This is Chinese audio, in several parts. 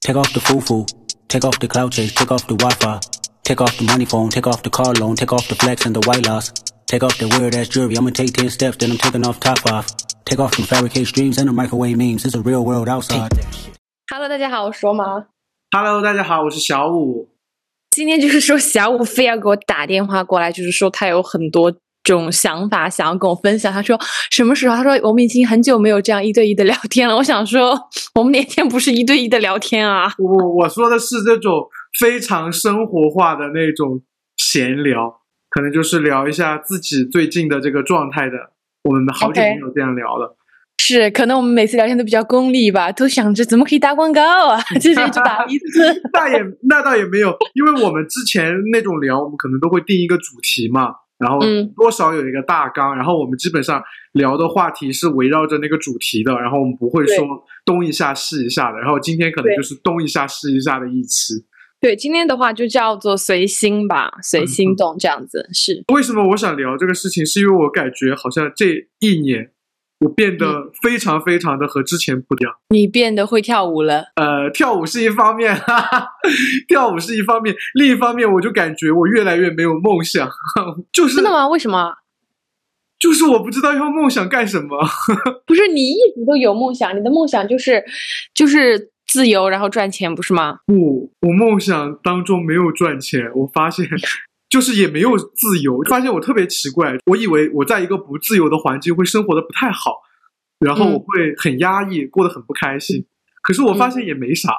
Take off the foo-foo, take off the cloud chase, take off the Wi-Fi, take off the money phone, take off the car loan, take off the flex and the white loss, take off the weird-ass jewelry, I'ma take 10 steps, then I'm taking off top 5, take off some fabricate streams and the microwave memes, it's a real world outside. Hello， 大家好，我是罗马。 Hello， 大家好，我是小五。 今天就是说小五非要给我打电话过来，就是说他有很多种想法想要跟我分享。他说什么时候？他说我们已经很久没有这样一对一的聊天了。我想说我们那天不是一对一的聊天啊。 我说的是这种非常生活化的那种闲聊，可能就是聊一下自己最近的这个状态的。我们好久没有这样聊了。 是，可能我们每次聊天都比较功利吧，都想着怎么可以打广告啊，这些就打一次。 那倒也没有，因为我们之前那种聊，我们可能都会定一个主题嘛，然后多少有一个大纲，然后我们基本上聊的话题是围绕着那个主题的，然后我们不会说东一下西一下的，然后今天可能就是东一下西一下的一期。 对，今天的话就叫做随心吧，随心动这样子。是为什么我想聊这个事情，是因为我感觉好像这一年我变得非常非常的和之前不一样。 你变得会跳舞了？ 跳舞是一方面，跳舞是一方面，另一方面我就感觉我越来越没有梦想。就是真的吗？为什么？ 就是我不知道要梦想干什么。 不是，你一直都有梦想，你的梦想就是自由，然后赚钱，不是吗？ 不，我梦想当中没有赚钱，我发现。就是也没有自由，发现我特别奇怪，我以为我在一个不自由的环境会生活的不太好，然后我会很压抑，过得很不开心。可是我发现也没啥。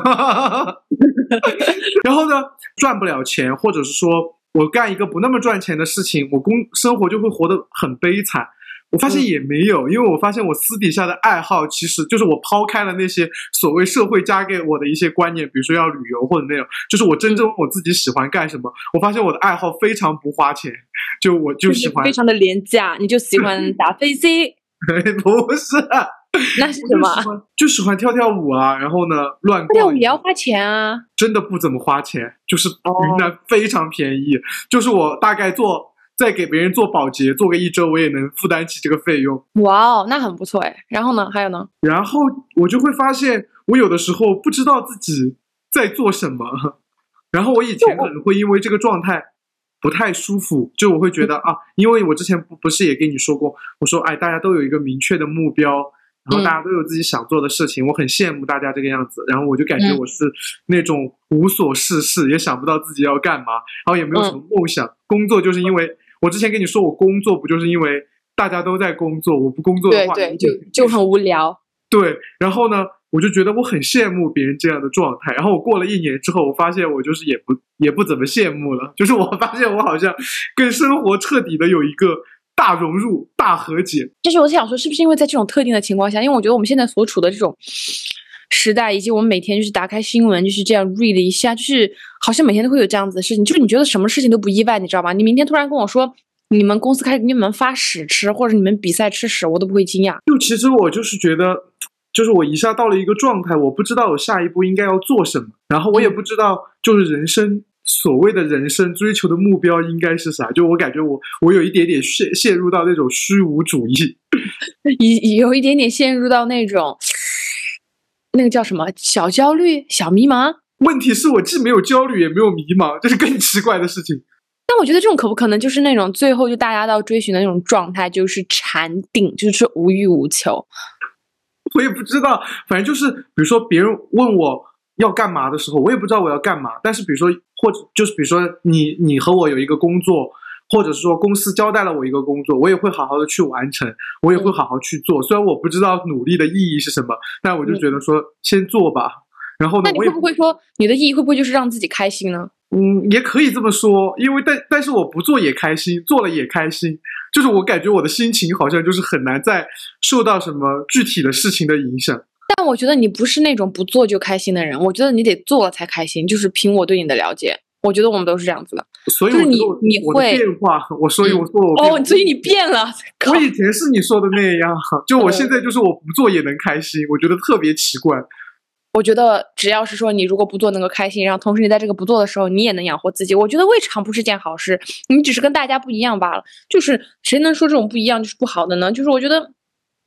然后呢，赚不了钱，或者是说我干一个不那么赚钱的事情，我生活就会活得很悲惨。我发现也没有，因为我发现我私底下的爱好其实就是我抛开了那些所谓社会加给我的一些观念，比如说要旅游或者那种，就是我真正我自己喜欢干什么。我发现我的爱好非常不花钱，我就喜欢非常的廉价，你就喜欢打飞机。 不是， 那是什么？ 就喜欢跳跳舞啊，然后呢乱逛。 跳舞也要花钱啊？ 真的不怎么花钱，就是云南非常便宜，就是我大概再给别人做保洁做个1周，我也能负担起这个费用。 哇哦，那很不错哎。然后呢？还有呢？ 然后我就会发现，我有的时候不知道自己在做什么。然后我以前可能会因为这个状态不太舒服，就我会觉得啊，因为我之前不是也跟你说过，我说大家都有一个明确的目标，然后大家都有自己想做的事情，我很羡慕大家这个样子。然后我就感觉我是那种无所事事，也想不到自己要干嘛，然后也没有什么梦想。工作就是因为我之前跟你说，我工作不就是因为大家都在工作，我不工作的话， 对，就很无聊。 对，然后呢，我就觉得我很羡慕别人这样的状态。然后我过了1年之后，我发现我就是也不怎么羡慕了，就是我发现我好像跟生活彻底的有一个大融入、大和解。 就是我想说，是不是因为在这种特定的情况下，因为我觉得我们现在所处的这种时代，以及我们每天就是打开新闻就是这样 read 了一下，就是好像每天都会有这样子的事情，就是你觉得什么事情都不意外，你知道吗？你明天突然跟我说你们公司开始给你们发屎吃，或者你们比赛吃屎，我都不会惊讶。 就其实我就是觉得，就是我一下到了一个状态，我不知道我下一步应该要做什么，然后我也不知道就是人生所谓的人生追求的目标应该是啥。就我感觉我有一点点陷入到那种虚无主义， 有一点点陷入到那种那个叫什么小焦虑、小迷茫。 问题是我既没有焦虑也没有迷茫，这是更奇怪的事情。 但我觉得这种可不可能就是那种最后就大家都要追寻的那种状态，就是禅定，就是无欲无求。 我也不知道，反正就是比如说别人问我要干嘛的时候，我也不知道我要干嘛。但是比如说或者就是比如说你和我有一个工作，或者是说公司交代了我一个工作，我也会好好的去完成，我也会好好去做。虽然我不知道努力的意义是什么，但我就觉得说先做吧。然后呢， 那你会不会说你的意义会不会就是让自己开心呢？ 也可以这么说，因为但是我不做也开心，做了也开心，就是我感觉我的心情好像就是很难再受到什么具体的事情的影响。 但我觉得你不是那种不做就开心的人，我觉得你得做了才开心，就是凭我对你的了解，我觉得我们都是这样子的。 所以就是你会变化，所以我说我所以你变了。 我以前是你说的那样，就我现在就是我不做也能开心，我觉得特别奇怪。 我觉得只要是说你如果不做能够开心，然后同时你在这个不做的时候你也能养活自己，我觉得未尝不是件好事。你只是跟大家不一样罢了，就是谁能说这种不一样就是不好的呢？就是我觉得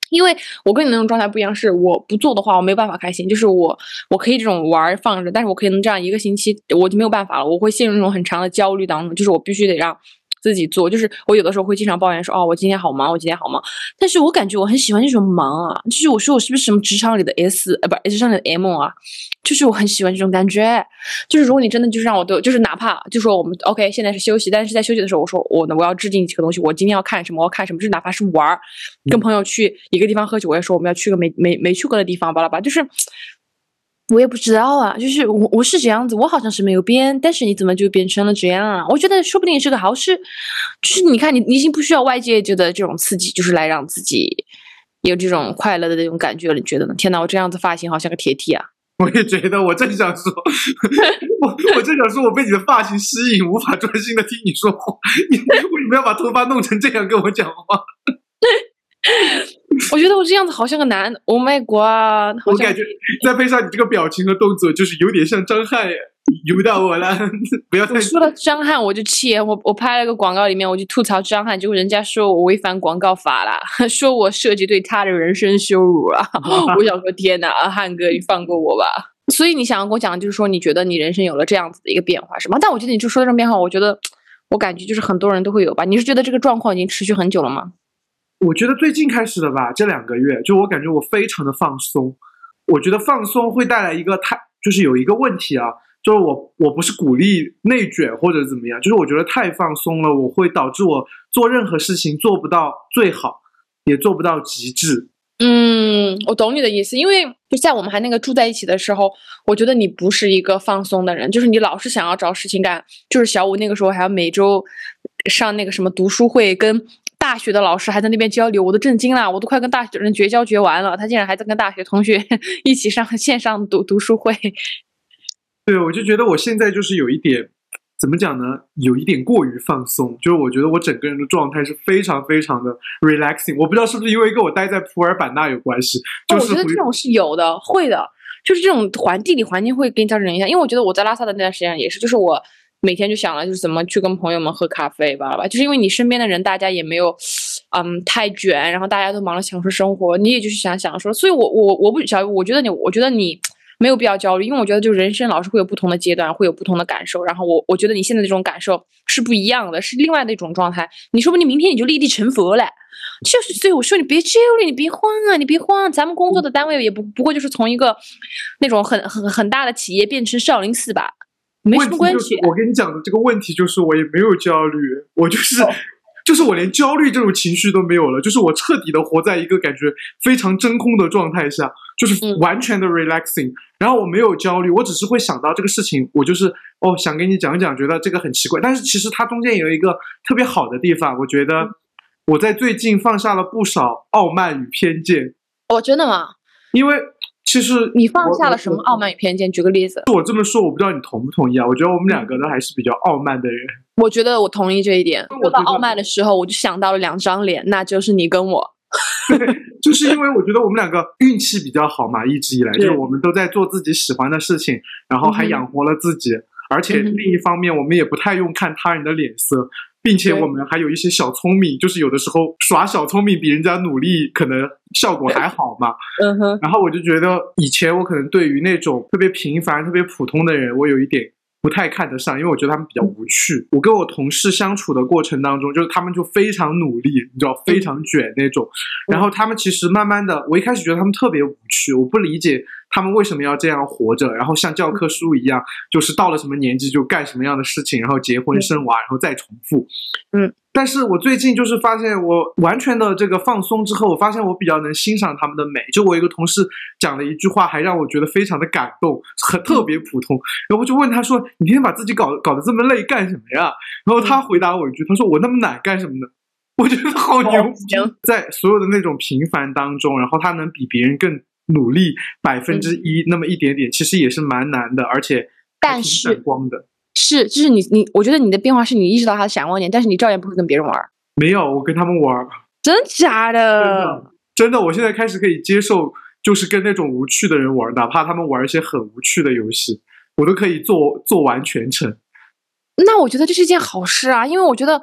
因为我跟你那种状态不一样，是我不做的话，我没有办法开心。就是我可以这种玩放着，但是我可能这样一个星期我就没有办法了，我会陷入那种很长的焦虑当中，就是我必须得让自己做。就是我有的时候会经常抱怨说，哦，我今天好忙，我今天好忙。但是我感觉我很喜欢这种忙啊，就是我说我是不是什么职场里的 S，不是职场里的 M 啊？就是我很喜欢这种感觉，就是如果你真的就是让我都就是哪怕就说我们 OK 现在是休息，但是在休息的时候我说我要制定几个东西，我今天要看什么，我要看什么，就是哪怕是玩跟朋友去一个地方喝酒，我也说我们要去个没去过的地方，巴拉巴，就是我也不知道啊，就是我是这样子，我好像是没有变，但是你怎么就变成了这样啊？我觉得说不定是个好事，就是你看你已经不需要外界的这种刺激，就是来让自己有这种快乐的那种感觉了，你觉得呢？天哪，我这样子发型好像个铁梯啊！ 我也觉得，我正想说，我正想说，我被你的发型吸引，无法专心的听你说话。你为什么要把头发弄成这样跟我讲话？ 我觉得我这样子好像个男 ，Oh my god！ 我感觉再配上你这个表情和动作，就是有点像张翰耶。由到我了，不要太。 我说到张翰，我就气，我拍了个广告里面，我就吐槽张翰，结果人家说我违反广告法了，说我涉及对他的人身羞辱啊！我想说天哪，翰哥你放过我吧。所以你想要跟我讲，就是说你觉得你人生有了这样子的一个变化，是吗？但我觉得你就说这种变化，我感觉就是很多人都会有吧。你是觉得这个状况已经持续很久了吗？ 我觉得最近开始的吧，这2个月，就我感觉我非常的放松。我觉得放松会带来一个就是有一个问题啊。就是我不是鼓励内卷或者怎么样，就是我觉得太放松了，我会导致我做任何事情做不到最好，也做不到极致。 我懂你的意思，因为就在我们还那个住在一起的时候，我觉得你不是一个放松的人，就是你老是想要找事情干，就是小五那个时候还要每周上那个什么读书会，跟大学的老师还在那边交流，我都震惊了，我都快跟大学人绝交绝完了，他竟然还在跟大学同学一起上线上读书会。 对，我就觉得我现在就是有一点，怎么讲呢？有一点过于放松，就是我觉得我整个人的状态是非常非常的 relaxing。我不知道是不是因为跟我待在普洱版纳有关系，就是我觉得这种是有的，会的，就是这种地理环境会给你造成影响。因为我觉得我在拉萨的那段时间也是，就是我每天就想了，就是怎么去跟朋友们喝咖啡吧，就是因为你身边的人大家也没有太卷，然后大家都忙着享受生活，你也就是想说，所以我不小，我觉得你没有必要焦虑，因为我觉得就是人生老是会有不同的阶段，会有不同的感受，然后我觉得你现在这种感受是不一样的，是另外的一种状态，你说不定明天你就立地成佛了。就是所以我说你别焦虑，你别慌啊，你别慌，咱们工作的单位也不过就是从一个那种很大的企业变成少林寺吧，没什么关系。 我跟你讲的这个问题就是我也没有焦虑，我就是我连焦虑这种情绪都没有了，就是我彻底的活在一个感觉非常真空的状态下，就是完全的 relaxing，然后我没有焦虑，我只是会想到这个事情，我就是想跟你讲一讲，觉得这个很奇怪，但是其实它中间有一个特别好的地方，我觉得我在最近放下了不少傲慢与偏见。 真的吗？ 因为其实你放下了什么傲慢与偏见？举个例子。 我这么说我不知道你同不同意啊，我觉得我们2个都还是比较傲慢的人。 我觉得我同意这一点。说到傲慢的时候，我就想到了2张脸，那就是你跟我。 对，就是因为我觉得我们2个运气比较好嘛，一直以来就是我们都在做自己喜欢的事情，然后还养活了自己，而且另一方面我们也不太用看他人的脸色，并且我们还有一些小聪明，就是有的时候耍小聪明比人家努力可能效果还好嘛。然后我就觉得以前我可能对于那种特别平凡特别普通的人我有一点不太看得上，因为我觉得他们比较无趣。我跟我同事相处的过程当中，就是他们就非常努力，你知道，非常卷那种。然后他们其实慢慢的，我一开始觉得他们特别无趣，我不理解他们为什么要这样活着，然后像教科书一样，就是到了什么年纪就干什么样的事情，然后结婚生娃，然后再重复。但是我最近就是发现我完全的这个放松之后，我发现我比较能欣赏他们的美。就我一个同事讲了一句话，还让我觉得非常的感动，特别普通。然后我就问他说：“你天天把自己搞得这么累干什么呀？”然后他回答我一句，他说：“我那么懒干什么呢？”我觉得好牛逼，在所有的那种平凡当中，然后他能比别人更努力1%那么一点点，其实也是蛮难的，而且还挺闪光的。 就是你，我觉得你的变化是你意识到他的闪光点，但是你照样不会跟别人玩。 没有，我跟他们玩。 真假的？ 真的，我现在开始可以接受，就是跟那种无趣的人玩，哪怕他们玩一些很无趣的游戏，我都可以做完全程。 那我觉得这是一件好事啊，因为我觉得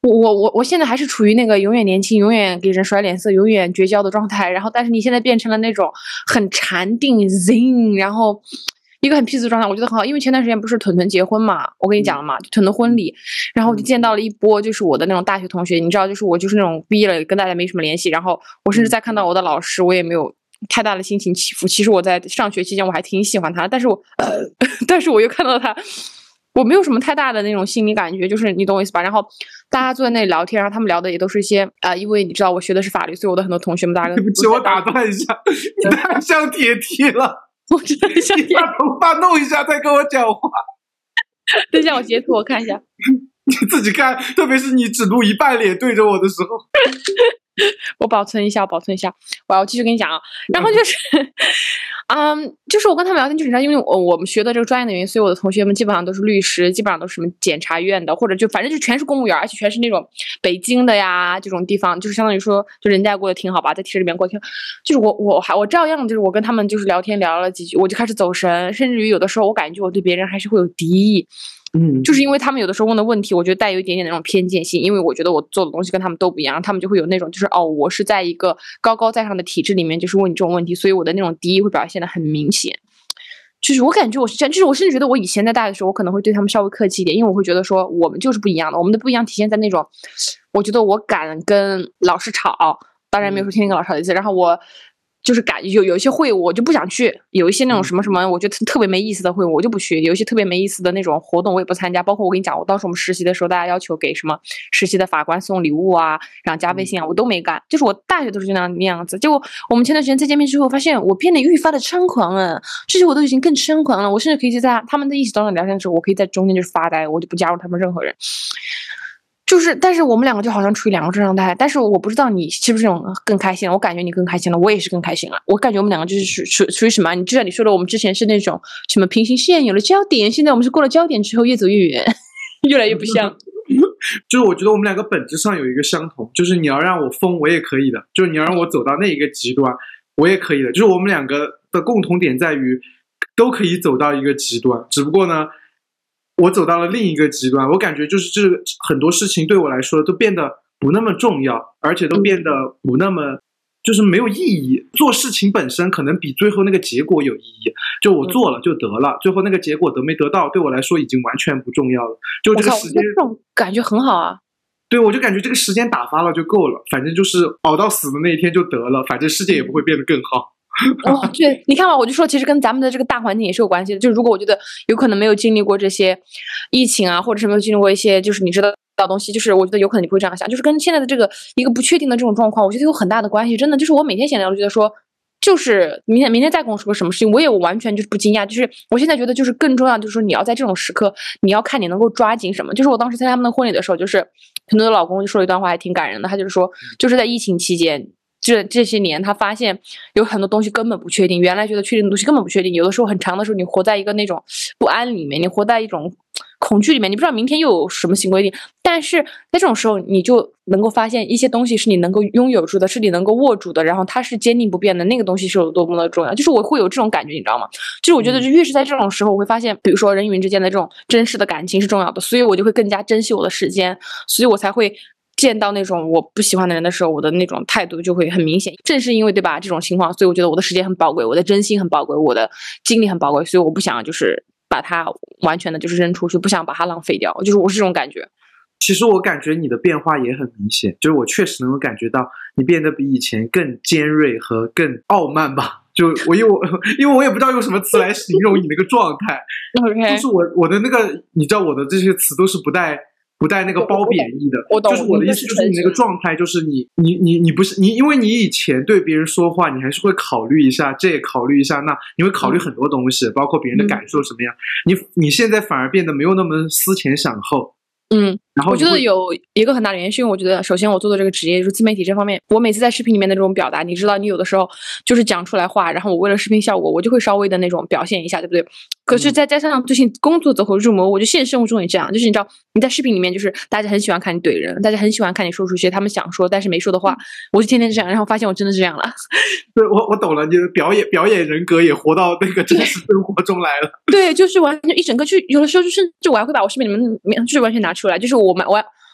我现在还是处于那个永远年轻、永远给人甩脸色、永远绝交的状态，然后但是你现在变成了那种很禅定 Zen， 然后一个很 peace 的状态，我觉得很好。因为前段时间不是屯屯结婚嘛，我跟你讲了嘛，就屯屯婚礼，然后我就见到了一波就是我的那种大学同学，你知道，就是我就是那种毕业了跟大家没什么联系，然后我甚至在看到我的老师，我也没有太大的心情起伏。其实我在上学期间我还挺喜欢他，但是我又看到他。我没有什么太大的那种心理感觉，就是你懂我意思吧？然后大家坐在那里聊天，然后他们聊的也都是一些因为你知道我学的是法律，所以我的很多同学们大家对不起，我打断一下，你太像铁梯了， 我真的像你把头发弄一下再跟我讲话。 等一下我截图我看一下， 你自己看，特别是你只录一半脸对着我的时候。 我保存一下，我要继续跟你讲啊。然后就是，就是我跟他们聊天，就是你知道，因为我们学的这个专业的原因，所以我的同学们基本上都是律师，基本上都是什么检察院的，或者就反正就全是公务员，而且全是那种北京的呀这种地方，就是相当于说，就人家过得挺好吧，在体制里面过得挺好。就是我照样就是我跟他们就是聊天聊了几句，我就开始走神，甚至于有的时候我感觉我对别人还是会有敌意。就是因为他们有的时候问的问题，我觉得带有一点点那种偏见性，因为我觉得我做的东西跟他们都不一样，他们就会有那种就是我是在一个高高在上的体制里面，就是问你这种问题，所以我的那种敌意会表现得很明显。就是我感觉我是这样，就是我甚至觉得我以前在大学的时候，我可能会对他们稍微客气一点，因为我会觉得说我们就是不一样的，我们的不一样体现在那种，我觉得我敢跟老师吵，当然没有说天天跟老师吵的意思，然后我。就是有一些会我就不想去，有一些那种什么什么我觉得特别没意思的会我就不去，有一些特别没意思的那种活动我也不参加。包括我跟你讲，我当时我们实习的时候，大家要求给什么实习的法官送礼物啊，然后加微信啊，我都没干。就是我大学都是那样子。结果我们前段时间再见面之后，发现我变得愈发的猖狂了，这些我都已经更猖狂了。我甚至可以在他们的一起当中聊天的时候，我可以在中间就是发呆，我就不加入他们任何人。就是，但是我们两个就好像处于两个状态，但是我不知道你是不是这种更开心了，我感觉你更开心了，我也是更开心了。我感觉我们两个就是属于什么？就像你说的，我们之前是那种什么平行线有了焦点，现在我们是过了焦点之后越走越远，越来越不像。 就是我觉得我们两个本质上有一个相同，就是你要让我疯我也可以的，就是你要让我走到那一个极端我也可以的，就是我们两个的共同点在于都可以走到一个极端，只不过呢我走到了另一个极端，我感觉就是这很多事情对我来说都变得不那么重要，而且都变得不那么就是没有意义。做事情本身可能比最后那个结果有意义，就我做了就得了，最后那个结果得没得到对我来说已经完全不重要了。就这个时间， 这种感觉很好啊。 对，我就感觉这个时间打发了就够了，反正就是熬到死的那一天就得了，反正世界也不会变得更好。 对，你看嘛，我就说其实跟咱们的这个大环境也是有关系的。就是如果我觉得有可能没有经历过这些疫情啊，或者是没有经历过一些就是你知道的东西，就是我觉得有可能你会这样想，就是跟现在的这个一个不确定的这种状况，我觉得有很大的关系。真的，就是我每天闲聊，我觉得说，就是明天再跟我说个什么事情，我也完全就是不惊讶。就是我现在觉得就是更重要，就是说你要在这种时刻，你要看你能够抓紧什么。就是我当时参加他们的婚礼的时候，就是很多的老公就说了一段话，还挺感人的。他就是说，就是在疫情期间。这些年，他发现有很多东西根本不确定。原来觉得确定的东西根本不确定，有的时候很长的时候，你活在一个那种不安里面，你活在一种恐惧里面，你不知道明天又有什么新规定。但是在这种时候，你就能够发现一些东西是你能够拥有住的，是你能够握住的，然后它是坚定不变的。那个东西是有多么的重要，就是我会有这种感觉，你知道吗？就是我觉得越是在这种时候，我会发现，比如说人与人之间的这种真实的感情是重要的，所以我就会更加珍惜我的时间，所以我才会。见到那种我不喜欢的人的时候，我的那种态度就会很明显。正是因为对吧这种情况，所以我觉得我的时间很宝贵，我的真心很宝贵，我的精力很宝贵，所以我不想就是把它完全的就是扔出去，不想把它浪费掉，就是我是这种感觉。 其实我感觉你的变化也很明显，就是我确实能够感觉到你变得比以前更尖锐和更傲慢吧。就因为我也不知道用什么词来形容你那个状态，就是我的那个你知道我的这些词都是不带那个褒贬义的，就是我的意思就是你那个状态，就是你不是你，因为你以前对别人说话，你还是会考虑一下这，考虑一下那，你会考虑很多东西，包括别人的感受什么样。你现在反而变得没有那么思前想后。然后我觉得有一个很大的原因，是因为我觉得首先我做的这个职业就是自媒体这方面，我每次在视频里面的这种表达，你知道，你有的时候就是讲出来话，然后我为了视频效果，我就会稍微的那种表现一下，对不对？可是再加上最近工作走火入魔，我就现实生活中也这样，就是你知道你在视频里面就是大家很喜欢看你怼人，大家很喜欢看你说出一些他们想说但是没说的话，我就天天这样，然后发现我真的是这样了。 对，我懂了，你的表演人格也活到那个真实生活中来了。 对，就是完全一整个，就有的时候就甚至我还会把我视频里面就是完全拿出来，就是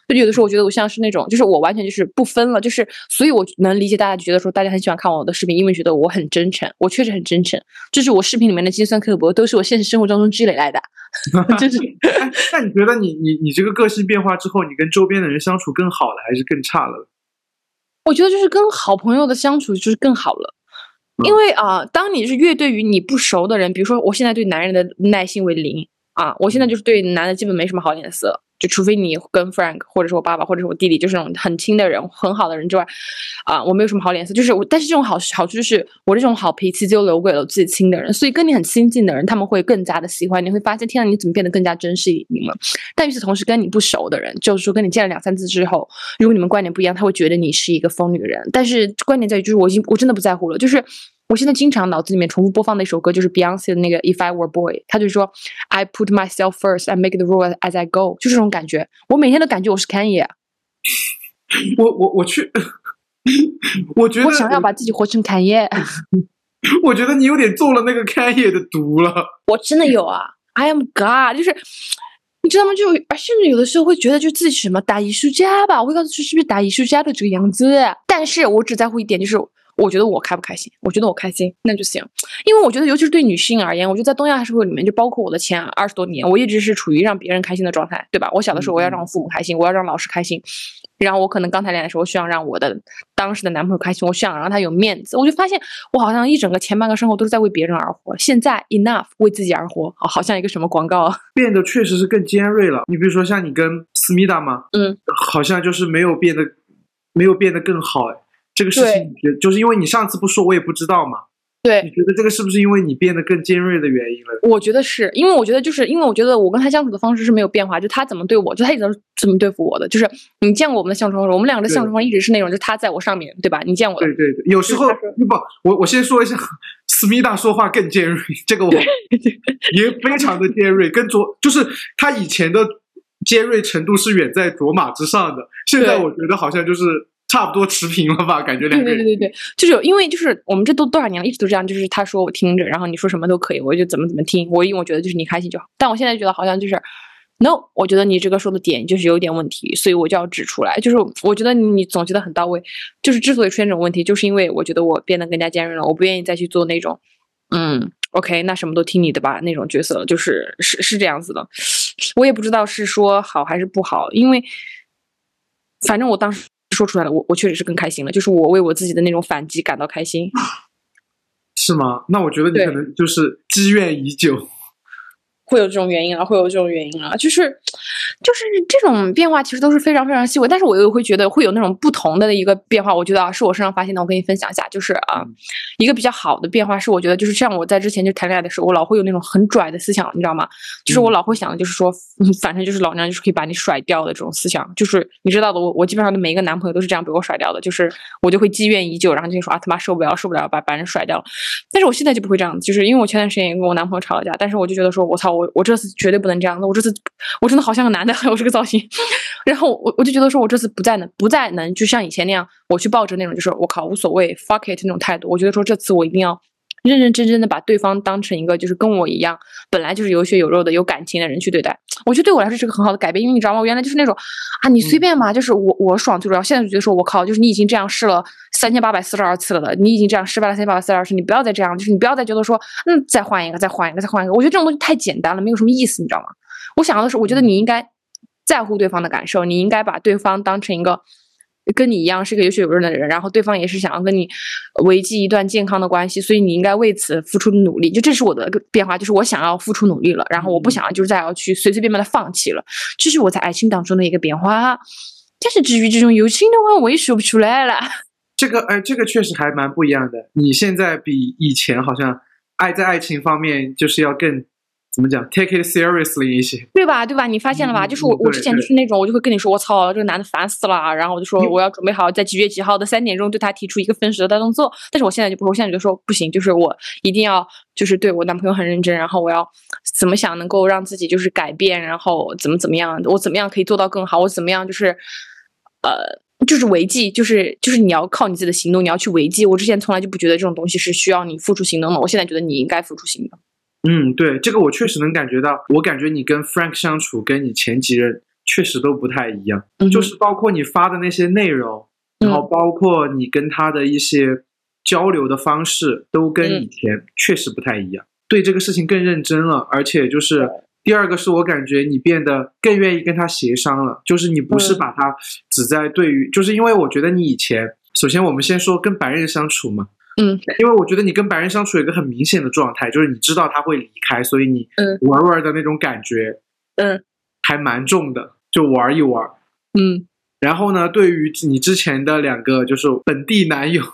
就有的时候我觉得我像是那种，就是我完全就是不分了，就是所以我能理解大家觉得说大家很喜欢看我的视频，因为觉得我很真诚，我确实很真诚，就是我视频里面的尖酸刻薄都是我现实生活当中积累来的。就是那你觉得你这个个性变化之后，你跟周边的人相处更好了，还是更差了？ 我觉得就是跟好朋友的相处就是更好了。因为当你是越对于你不熟的人，比如说我现在对男人的耐心为零啊，我现在就是对男的基本没什么好脸色，就除非你跟 Frank 或者是我爸爸或者是我弟弟，就是那种很亲的人、很好的人之外，我没有什么好脸色。就是但是这种好处就是我这种好脾气就留给了自己亲的人，所以跟你很亲近的人，他们会更加的喜欢你，会发现天啊，你怎么变得更加珍视你了。但与此同时，跟你不熟的人，就是说跟你见了2-3次之后，如果你们观点不一样，他会觉得你是一个疯女人。但是关键在于，就是我真的不在乎了，就是我现在经常脑子里面重复播放的一首歌，就是 Beyonce 的那个 If I Were a Boy， 他就说 I put myself first, I make the rule as I go， 就这种感觉。我每天都感觉我是 Kanye。 我去，我觉得我想要把自己活成 Kanye。 我觉得你有点中了那个 Kanye 的毒了。 我真的有啊 ，I am God， 就是你知道吗？就甚至有的时候会觉得，就自己是什么大艺术家吧，我会告诉自己是不是大艺术家的这个样子。但是我只在乎一点，就是我觉得我开不开心，我觉得我开心那就行。因为我觉得尤其是对女性而言，我觉得在东亚社会里面，就包括我的前20多年，我一直是处于让别人开心的状态，对吧？我小的时候我要让我父母开心，我要让老师开心，然后我可能刚谈恋爱的时候，我需要让我的当时的男朋友开心，我需要让他有面子。我就发现我好像一整个前半个生活都是在为别人而活，现在 enough 为自己而活，好像一个什么广告。 变得确实是更尖锐了。你比如说像你跟思密达嘛，好像就是没有变得更好。这个事情就是因为你上次不说，我也不知道嘛。 对， 你觉得这个是不是因为你变得更尖锐的原因了？ 我觉得是因为我觉得我跟他相处的方式是没有变化，就他怎么对我，就他一直这么对付我的。就是你见过我们的相处方式，我们两个的相处方式一直是那种，就是他在我上面，对吧？你见过的。 对，有时候我先说一下，思密达说话更尖锐，这个我也非常的尖锐，就是他以前的尖锐程度是远在卓玛之上的，现在我觉得好像就是差不多持平了吧，感觉两个人。 对，就是因为就是我们这都多少年了，一直都这样，就是他说我听着，然后你说什么都可以，我就怎么听，因为我觉得就是你开心就好。但我现在觉得好像就是，no， 我觉得你这个说的点就是有点问题，所以我就要指出来。就是我觉得你总结的很到位，就是之所以出现这种问题，就是因为我觉得我变得更加尖锐了，我不愿意再去做那种，OK， 那什么都听你的吧那种角色，就是这样子的。我也不知道是说好还是不好，因为反正我当时说出来了，我确实是更开心了，就是我为我自己的那种反击感到开心。 是吗？那我觉得你可能就是积怨已久。 会有这种原因啊，就是这种变化其实都是非常非常细微，但是我又会觉得会有那种不同的一个变化。我觉得是我身上发现的，我跟你分享一下，就是一个比较好的变化是，我觉得就是像我在之前就谈恋爱的时候，我老会有那种很拽的思想，你知道吗？就是我老会想的就是说，反正就是老娘就是可以把你甩掉的这种思想，就是你知道的，我基本上的每一个男朋友都是这样被我甩掉的，就是我就会积怨已久，然后就说他妈受不了，把人甩掉。但是我现在就不会这样子，就是因为我前段时间也跟我男朋友吵了架，但是我就觉得说我操，我这次绝对不能这样子，我这次我真的好像个男的，我这个造型。然后我就觉得说我这次不再能就像以前那样，我去抱着那种就是我靠无所谓 fuck it 那种态度。我觉得说这次我一定要认认真真的把对方当成一个就是跟我一样本来就是有血有肉的有感情的人去对待。我觉得对我来说是个很好的改变，因为你知道吗？我原来就是那种你随便嘛，就是我爽最重要。现在就觉得说我靠，就是你已经这样试了3842次了的，你已经这样失败了3842次，你不要再这样，就是你不要再觉得说再换一个。我觉得这种东西太简单了，没有什么意思，你知道吗？我想要的是，我觉得你应该在乎对方的感受，你应该把对方当成一个跟你一样是个有血有肉的人，然后对方也是想要跟你维系一段健康的关系，所以你应该为此付出努力。就这是我的变化，就是我想要付出努力了，然后我不想要就是再要去随随便便的放弃了，这是我在爱情当中的一个变化。但是至于这种友情的话，我也说不出来了。 这个确实还蛮不一样的。你现在比以前好像在爱情方面就是要更怎么讲 take it seriously 一些， 对吧？你发现了吧？就是我之前就是那种我就会跟你说我操这个男的烦死了，然后我就说我要准备好在几月几号的3点钟对他提出一个分手的动作。但是我现在就不是，我现在就说不行，就是我一定要就是对我男朋友很认真，然后我要怎么想能够让自己就是改变，然后怎么样，我怎么样可以做到更好，我怎么样就是就是维系，就是你要靠你自己的行动，你要去维系。我之前从来就不觉得这种东西是需要你付出行动的，我现在觉得你应该付出行动。 对，这个我确实能感觉到。我感觉你跟 Frank 相处，跟你前几任确实都不太一样， 嗯哼就是包括你发的那些内容，然后包括你跟他的一些交流的方式，都跟以前确实不太一样，对这个事情更认真了，而且就是第二个是我感觉你变得更愿意跟他协商了，就是你不是把他只在对于，就是因为我觉得你以前，首先我们先说跟白人相处嘛，因为我觉得你跟白人相处有一个很明显的状态，就是你知道他会离开，所以你玩玩的那种感觉，还蛮重的，就玩一玩，然后呢，对于你之前的2个就是本地男友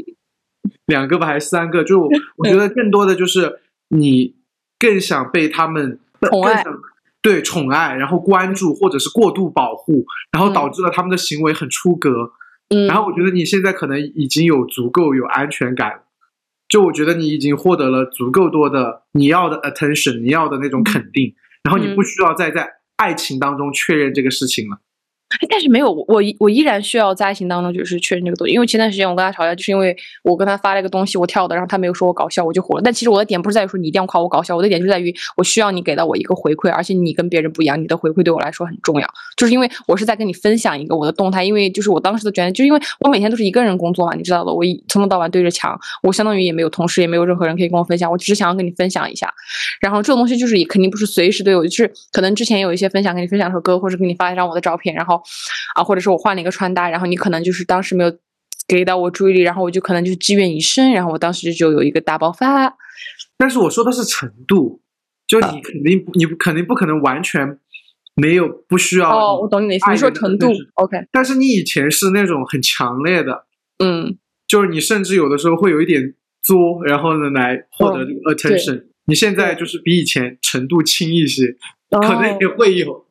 ，2个吧还是3个，就我觉得更多的就是你更想被他们宠爱， 对，宠爱，然后关注或者是过度保护，然后导致了他们的行为很出格。然后我觉得你现在可能已经足够有安全感了，就我觉得你已经获得了足够多的你要的 attention， 你要的那种肯定，然后你不需要再在爱情当中确认这个事情了。 但是没有，我依然需要在爱情当中就是确认这个东西，因为前段时间我跟他吵架，就是因为我跟他发了一个东西，我跳的，然后他没有说我搞笑，我就火了。但其实我的点不是在于说你一定要夸我搞笑，我的点就在于我需要你给到我一个回馈，而且你跟别人不一样，你的回馈对我来说很重要。就是因为我是在跟你分享一个我的动态，因为就是我当时的觉得，就因为我每天都是一个人工作嘛，你知道的，我从头到晚对着墙，我相当于也没有同事，也没有任何人可以跟我分享，我只是想要跟你分享一下。然后这种东西就是也肯定不是随时都有，就是可能之前有一些分享，跟你分享一首歌，或者给你发一张我的照片，然后或者是我换了一个穿搭，然后你可能就是当时没有给到我注意力，然后我就可能就是积怨已深，然后我当时就有一个大爆发。 但是我说的是程度，就你肯定不可能完全没有不需要。 我懂你的意思，你说程度 OK。 但是你以前是那种很强烈的，就是你甚至有的时候会有一点作，然后呢来获得这个 attention，你现在就是比以前程度轻一些，可能也会有。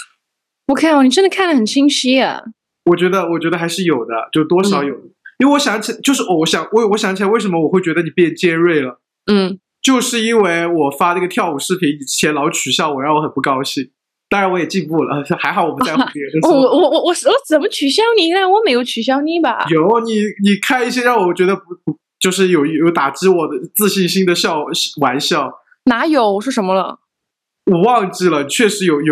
OK 哦，你真的看得很清晰啊。 我觉得还是有的，就多少有的。因为我想起，就是我想起来为什么我会觉得你变尖锐了。就是因为我发那个跳舞视频，你之前老取笑我，让我很不高兴。当然我也进步了，还好我不在乎别人。 我怎么取笑你呢？我没有取笑你吧？ 有，你开一些让我觉得不就是有打击我的自信心的玩笑。 哪有？我说什么了？ 我忘记了，确实有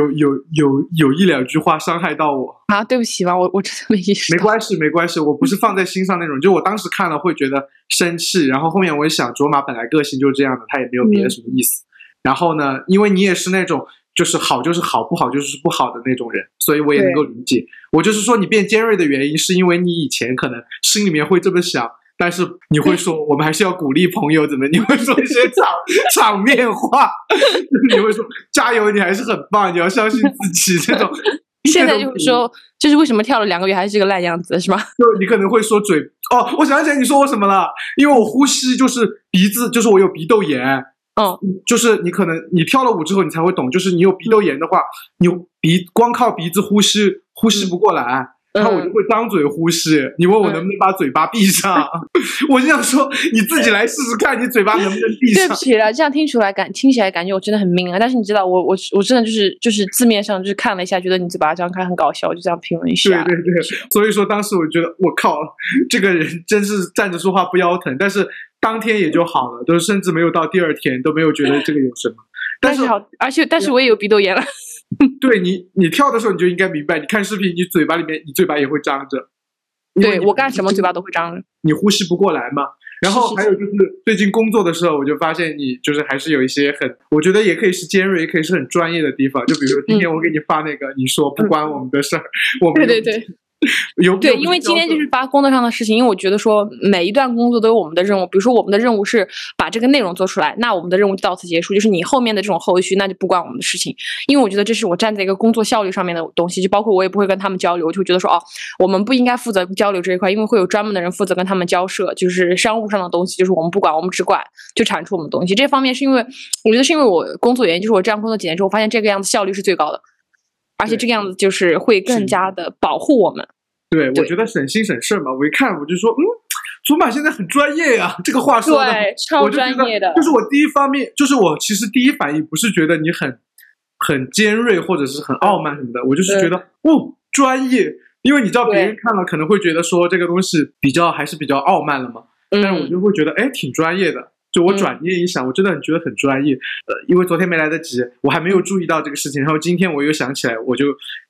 1-2句话伤害到我啊！对不起吧，我真的没意识到。 没关系，我不是放在心上那种，就我当时看了会觉得生气，然后后面我也想，卓玛本来个性就是这样的，他也没有别的什么意思。然后呢，因为你也是那种就是好就是好，不好就是不好的那种人，所以我也能够理解。我就是说你变尖锐的原因，是因为你以前可能心里面会这么想。但是你会说我们还是要鼓励朋友怎么？你会说一些场面话，你会说加油，你还是很棒，你要相信自己这种。 现在就是说，就是为什么跳了2个月还是这个烂样子，是吗？ 就你可能会说我想起来你说我什么了？因为我呼吸就是鼻子，就是我有鼻窦炎。就是你可能你跳了舞之后你才会懂，就是你有鼻窦炎的话，你光靠鼻子呼吸不过来。然后我就会张嘴呼吸，你问我能不能把嘴巴闭上，我就想说你自己来试试看，你嘴巴能不能闭上。 对不起了，这样听起来感觉我真的很命啊。但是你知道，我真的就是字面上就是看了一下，觉得你嘴巴张开很搞笑，我就这样评论一下。 对，所以说当时我觉得我靠，这个人真是站着说话不腰疼。但是当天也就好了，都甚至没有到第2天都没有觉得这个有什么。但是我也有鼻窦炎了。对，你跳的时候你就应该明白，你看视频你嘴巴也会张着。 对，我干什么嘴巴都会张着。 你呼吸不过来嘛。然后还有就是最近工作的时候，我就发现你就是还是有一些我觉得也可以是尖锐，也可以是很专业的地方。就比如说今天我给你发那个，你说不关我们的事儿，我们对。对，因为今天就是发工作上的事情，因为我觉得说每一段工作都有我们的任务，比如说我们的任务是把这个内容做出来，那我们的任务就到此结束，就是你后面的这种后续那就不关我们的事情。因为我觉得这是我站在一个工作效率上面的东西，就包括我也不会跟他们交流，我就觉得说我们不应该负责交流这一块，因为会有专门的人负责跟他们交涉，就是商务上的东西就是我们不管，我们只管就产出我们的东西。这方面是因为我觉得是因为我工作原因，就是我这样工作几年之后，我发现这个样子效率是最高的，而且这个样子就是会更加的保护我们。 对，我觉得省心省事嘛。我一看我就说，祖玛现在很专业呀，这个话说的， 对，超专业的。 就是我第一方面，就是我其实第一反应不是觉得你很尖锐或者是很傲慢什么的，我就是觉得专业，因为你知道别人看了可能会觉得说这个东西还是比较傲慢了嘛，但是我就会觉得挺专业的。就我转念一想，我真的觉得很专业。因为昨天没来得及，我还没有注意到这个事情，然后今天我又想起来，我就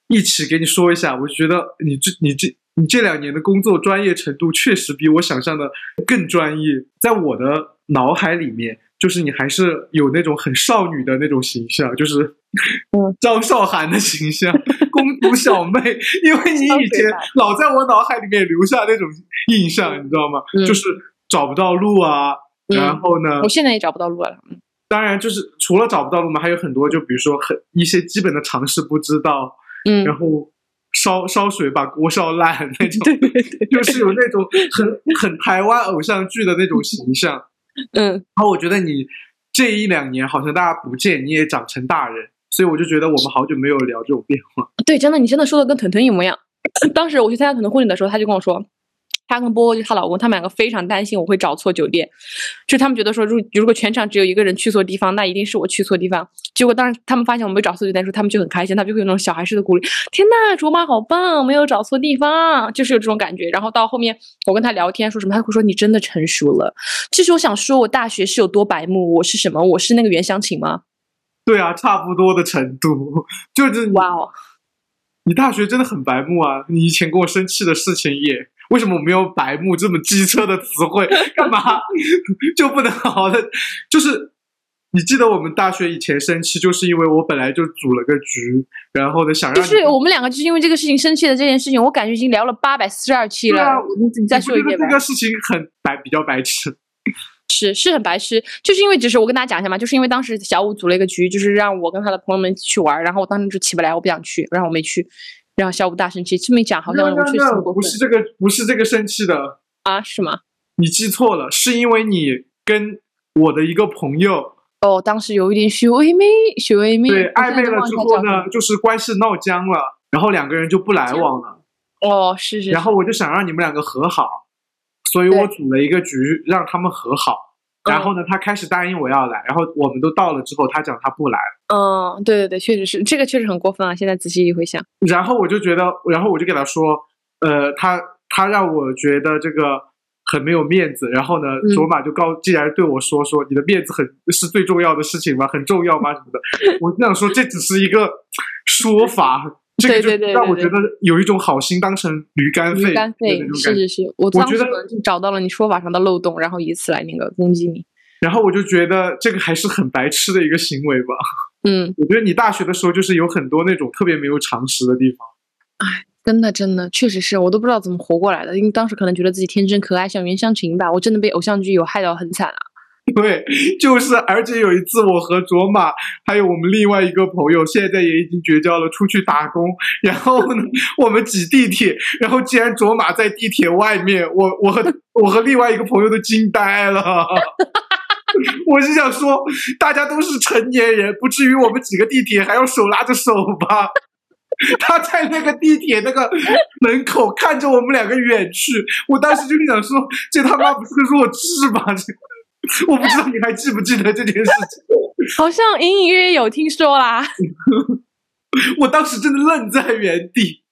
一起给你说一下，我觉得你这2年的工作专业程度确实比我想象的更专业。在我的脑海里面，就是你还是有那种很少女的那种形象，就是张韶涵的形象，公主小妹，因为你以前老在我脑海里面留下那种印象，你知道吗？就是找不到路啊，然后呢， 我现在也找不到路了。 当然，就是除了找不到路嘛，还有很多，就比如说一些基本的常识不知道，然后烧水把锅烧烂那种，对，就是有那种很台湾偶像剧的那种形象。然后我觉得你这1-2年好像大家不见你也长成大人，所以我就觉得我们好久没有聊这种变化。对， 真的，你真的说的跟腾腾一模一样。当时我去参加腾腾婚礼的时候，他就跟我说，她跟波波就她老公，他们2个非常担心我会找错酒店，就是他们觉得说，如果全场只有一个人去错地方，那一定是我去错地方。结果当时他们发现我没找错酒店的时候，他们就很开心，他们就会有那种小孩式的鼓励，天呐，卓玛好棒，没有找错地方，就是有这种感觉。然后到后面我跟他聊天说什么，他会说你真的成熟了。其实我想说，我大学是有多白目，我是什么？我是那个袁湘琴吗？ 对啊，差不多的程度。就是哇哦， 你大学真的很白目啊！你以前跟我生气的事情也。为什么我没有白目这么机车的词汇？干嘛就不能好好的？就是你记得我们大学以前生气，就是因为我本来就组了个局，然后呢想让就是我们2个就是因为这个事情生气的这件事情，我感觉已经聊了842期了。你再说一遍吧。 这个事情比较白痴， 是很白痴，就是因为只是我跟大家讲一下嘛，就是因为当时小五组了一个局，就是让我跟他的朋友们去玩，然后我当时就起不来，我不想去，然后我没去。然后小五大生气，这么一讲好像我确实很过分。 不是这个生气的啊？是吗？ 你记错了，是因为你跟我的一个朋友当时有一点许唯美， 对，暧昧了之后呢，就是关系闹僵了，然后2个人就不来往了。 是。 然后我就想让你们2个和好，所以我组了一个局让他们和好。然后呢，他开始答应我要来，然后我们都到了之后，他讲他不来了。 对，确实是，这个确实很过分啊！现在仔细一回想， 然后我就觉得，然后我就给他说，他让我觉得这个很没有面子。然后呢，卓玛就既然对我说你的面子是最重要的事情吗？很重要吗？什么的？我就想说，这只是一个说法。这个就让我觉得有一种好心当成驴肝肺， 是，我觉得找到了你说法上的漏洞，然后以此来那个攻击你。 然后我就觉得这个还是很白痴的一个行为吧。我觉得你大学的时候就是有很多那种特别没有常识的地方。 哎，真的，确实是我都不知道怎么活过来的，因为当时可能觉得自己天真可爱，像袁湘琴吧，我真的被偶像剧有害到很惨啊。 对，就是而且有一次我和卓玛还有我们另外一个朋友现在也已经绝交了，出去打工，然后呢我们挤地铁，然后既然卓玛在地铁外面，我和另外一个朋友都惊呆了。我是想说大家都是成年人，不至于我们几个地铁还要手拉着手吧。他在那个地铁那个门口看着我们2个远去，我当时就想说这他妈不是弱智吧。我不知道你还记不记得这件事情。 好像隐隐约约有听说啦。 我当时真的愣在原地。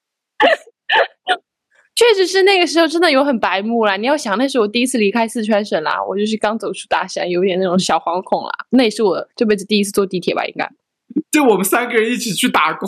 确实是那个时候真的有很白目啦。你要想那是我第一次离开四川省啦，我就是刚走出大山，有点那种小惶恐啦。那也是我这辈子第一次坐地铁吧，应该。 就我们3个人一起去打工，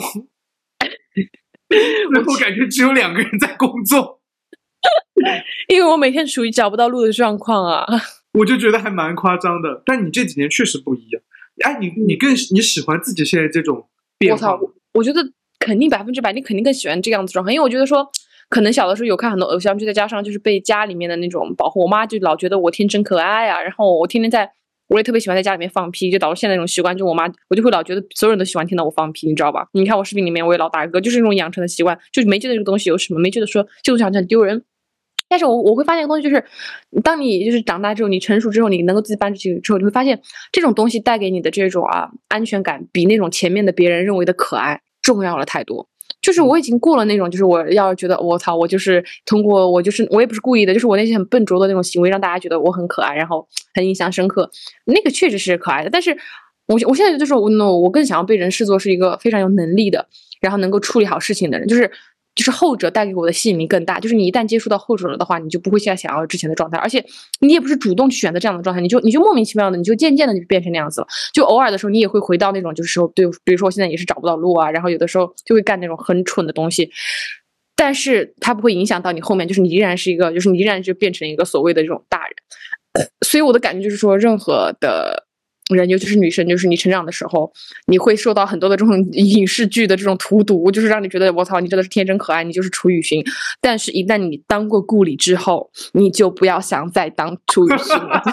最后感觉只有2个人在工作。 因为我每天属于找不到路的状况啊。 我就觉得还蛮夸张的，但你这几年确实不一样。哎，你喜欢自己现在这种变化吗？ 我觉得肯定100%，你肯定更喜欢这样子状况，因为我觉得说，可能小的时候有看很多偶像剧，再加上就是被家里面的那种保护，我妈就老觉得我天真可爱啊，然后我天天我也特别喜欢在家里面放屁，就导致现在那种习惯，就我就会老觉得所有人都喜欢听到我放屁，你知道吧？你看我视频里面我也老打嗝，就是那种养成的习惯，就没觉得这个东西有什么，没觉得说这个东西好像很丢人。但是我会发现一个东西，就是当你就是长大之后，你成熟之后，你能够自己搬出去之后，你会发现这种东西带给你的这种安全感，比那种前面的别人认为的可爱重要了太多。就是我已经过了那种，就是我要觉得我操，我就是通过我也不是故意的，就是我那些很笨拙的那种行为，让大家觉得我很可爱，然后很印象深刻。那个确实是可爱的，但是我现在就是我更想要被人视作是一个非常有能力的，然后能够处理好事情的人，就是。 就是后者带给我的吸引力更大。就是你一旦接触到后者了的话，你就不会再想要之前的状态，而且你也不是主动去选择这样的状态，你就莫名其妙的，你就渐渐的就变成那样子了。就偶尔的时候，你也会回到那种就是说，对，比如说我现在也是找不到路啊，然后有的时候就会干那种很蠢的东西。但是它不会影响到你后面，就是你依然是一个，就是你依然就变成一个所谓的这种大人。所以我的感觉就是说，任何的人，尤其是女生，就是你成长的时候，你会受到很多的这种影视剧的这种荼毒，就是让你觉得我操，你真的是天真可爱，你就是楚雨荨。但是，一旦你当过顾里之后，你就不要想再当楚雨荨了。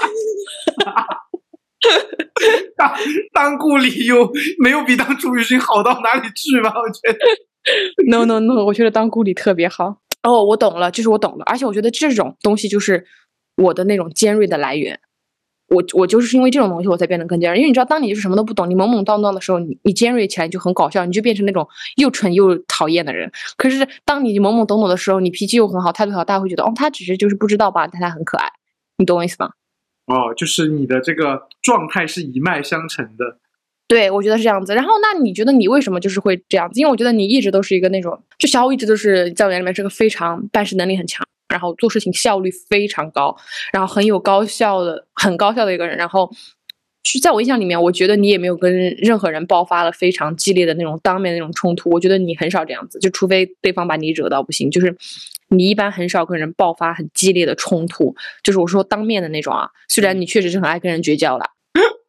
当顾里又没有比当楚雨荨好到哪里去吧？我觉得。 No， 我觉得当顾里特别好。哦，我懂了，就是我懂了，而且我觉得这种东西就是我的那种尖锐的来源。我就是因为这种东西我才变得更尖锐，因为你知道，当你就是什么都不懂，你懵懵懂懂的时候，你尖锐起来就很搞笑，你就变成那种又蠢又讨厌的人。可是当你懵懵懂懂的时候，你脾气又很好，态度好，大家会觉得哦，他只是就是不知道吧，但他很可爱，你懂我意思吗？ 哦，就是你的这个状态是一脉相承的。 对，我觉得是这样子。然后，那你觉得你为什么就是会这样子？因为我觉得你一直都是一个那种，就小五一直都是在我眼里面是个非常办事能力很强，然后做事情效率非常高，然后很高效的一个人。然后，是在我印象里面，我觉得你也没有跟任何人爆发了非常激烈的那种当面的那种冲突。我觉得你很少这样子，就除非对方把你惹到不行，就是你一般很少跟人爆发很激烈的冲突。就是我说当面的那种啊，虽然你确实是很爱跟人绝交啦。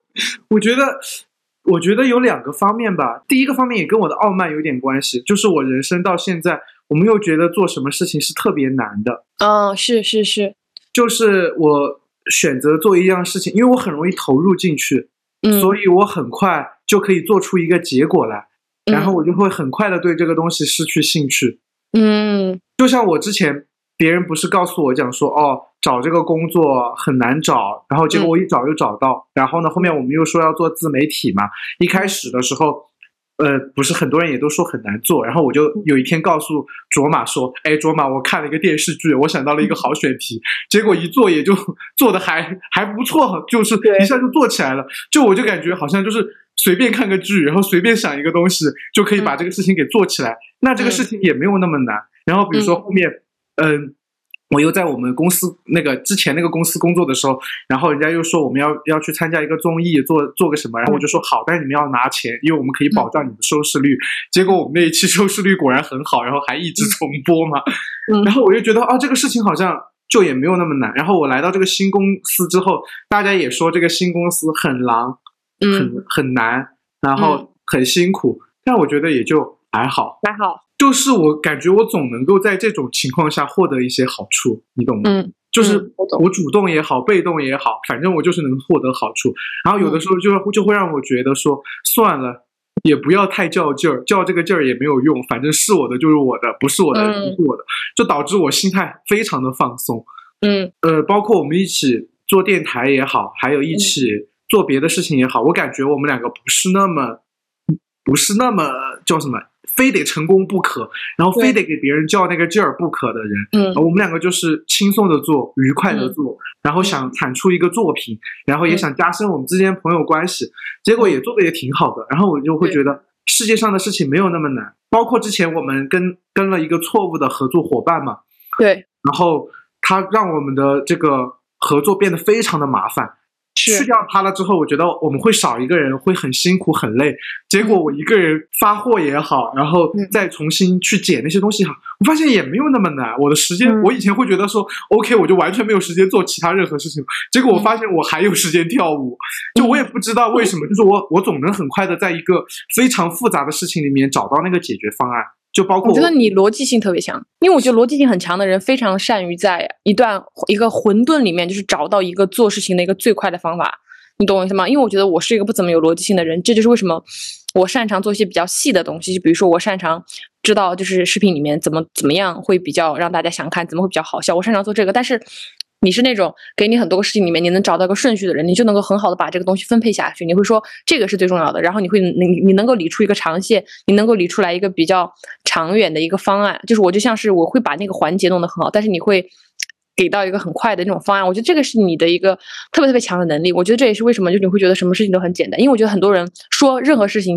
我觉得有两个方面吧。第一个方面也跟我的傲慢有点关系，就是我人生到现在，我没有觉得做什么事情是特别难的。 是， 就是我选择做一样事情，因为我很容易投入进去，所以我很快就可以做出一个结果来，然后我就会很快的对这个东西失去兴趣。就像我之前别人不是告诉我讲说，哦，找这个工作很难找，然后结果我一找就找到，然后呢，后面我们又说要做自媒体嘛，一开始的时候，不是很多人也都说很难做，然后我就有一天告诉卓玛说，哎，卓玛，我看了一个电视剧，我想到了一个好选题，结果一做也就做的还不错，就是一下就做起来了，我就感觉好像就是随便看个剧，然后随便想一个东西就可以把这个事情给做起来，那这个事情也没有那么难。然后比如说后面我又在我们公司之前那个公司工作的时候，然后人家又说我们要去参加一个综艺，做个什么，然后我就说好，但是你们要拿钱，因为我们可以保障你的收视率。结果我们那一期收视率果然很好，然后还一直重播嘛。然后我就觉得这个事情好像就也没有那么难。然后我来到这个新公司之后，大家也说这个新公司很狼，很难，然后很辛苦，但我觉得也就还好。就是我感觉我总能够在这种情况下获得一些好处，你懂吗？就是我主动也好，被动也好，反正我就是能获得好处。然后有的时候就会让我觉得说，算了，也不要太较劲儿，较这个劲儿也没有用，反正是我的就是我的，不是我的不是我的，就导致我心态非常的放松。包括我们一起做电台也好，还有一起做别的事情也好，我感觉我们两个不是那么叫什么，非得成功不可，然后非得给别人较那个劲儿不可的人。我们两个就是轻松的做，愉快的做，然后想产出一个作品，然后也想加深我们之间朋友关系，结果也做的也挺好的。然后我就会觉得世界上的事情没有那么难。包括之前我们跟了一个错误的合作伙伴嘛， 对， 然后他让我们的这个合作变得非常的麻烦。去掉他了之后，我觉得我们会少一个人，会很辛苦很累。结果我一个人发货也好，然后再重新去剪那些东西好，我发现也没有那么难。我的时间，我以前会觉得说 OK， 我就完全没有时间做其他任何事情，结果我发现我还有时间跳舞。就我也不知道为什么，就是我总能很快的在一个非常复杂的事情里面找到那个解决方案。就包括我觉得你逻辑性特别强，因为我觉得逻辑性很强的人非常善于在一个混沌里面，就是找到一个做事情的一个最快的方法，你懂我意思吗？因为我觉得我是一个不怎么有逻辑性的人，这就是为什么我擅长做一些比较细的东西，就比如说我擅长知道就是视频里面怎么样会比较让大家想看，怎么会比较好笑，我擅长做这个。但是你是那种给你很多个事情里面你能找到个顺序的人，你就能够很好的把这个东西分配下去，你会说这个是最重要的，然后你能够理出一个长线，你能够理出来一个比较长远的一个方案。就是我就像是我会把那个环节弄得很好，但是你会给到一个很快的那种方案。我觉得这个是你的一个特别特别强的能力。我觉得这也是为什么就你会觉得什么事情都很简单，因为我觉得很多人说任何事情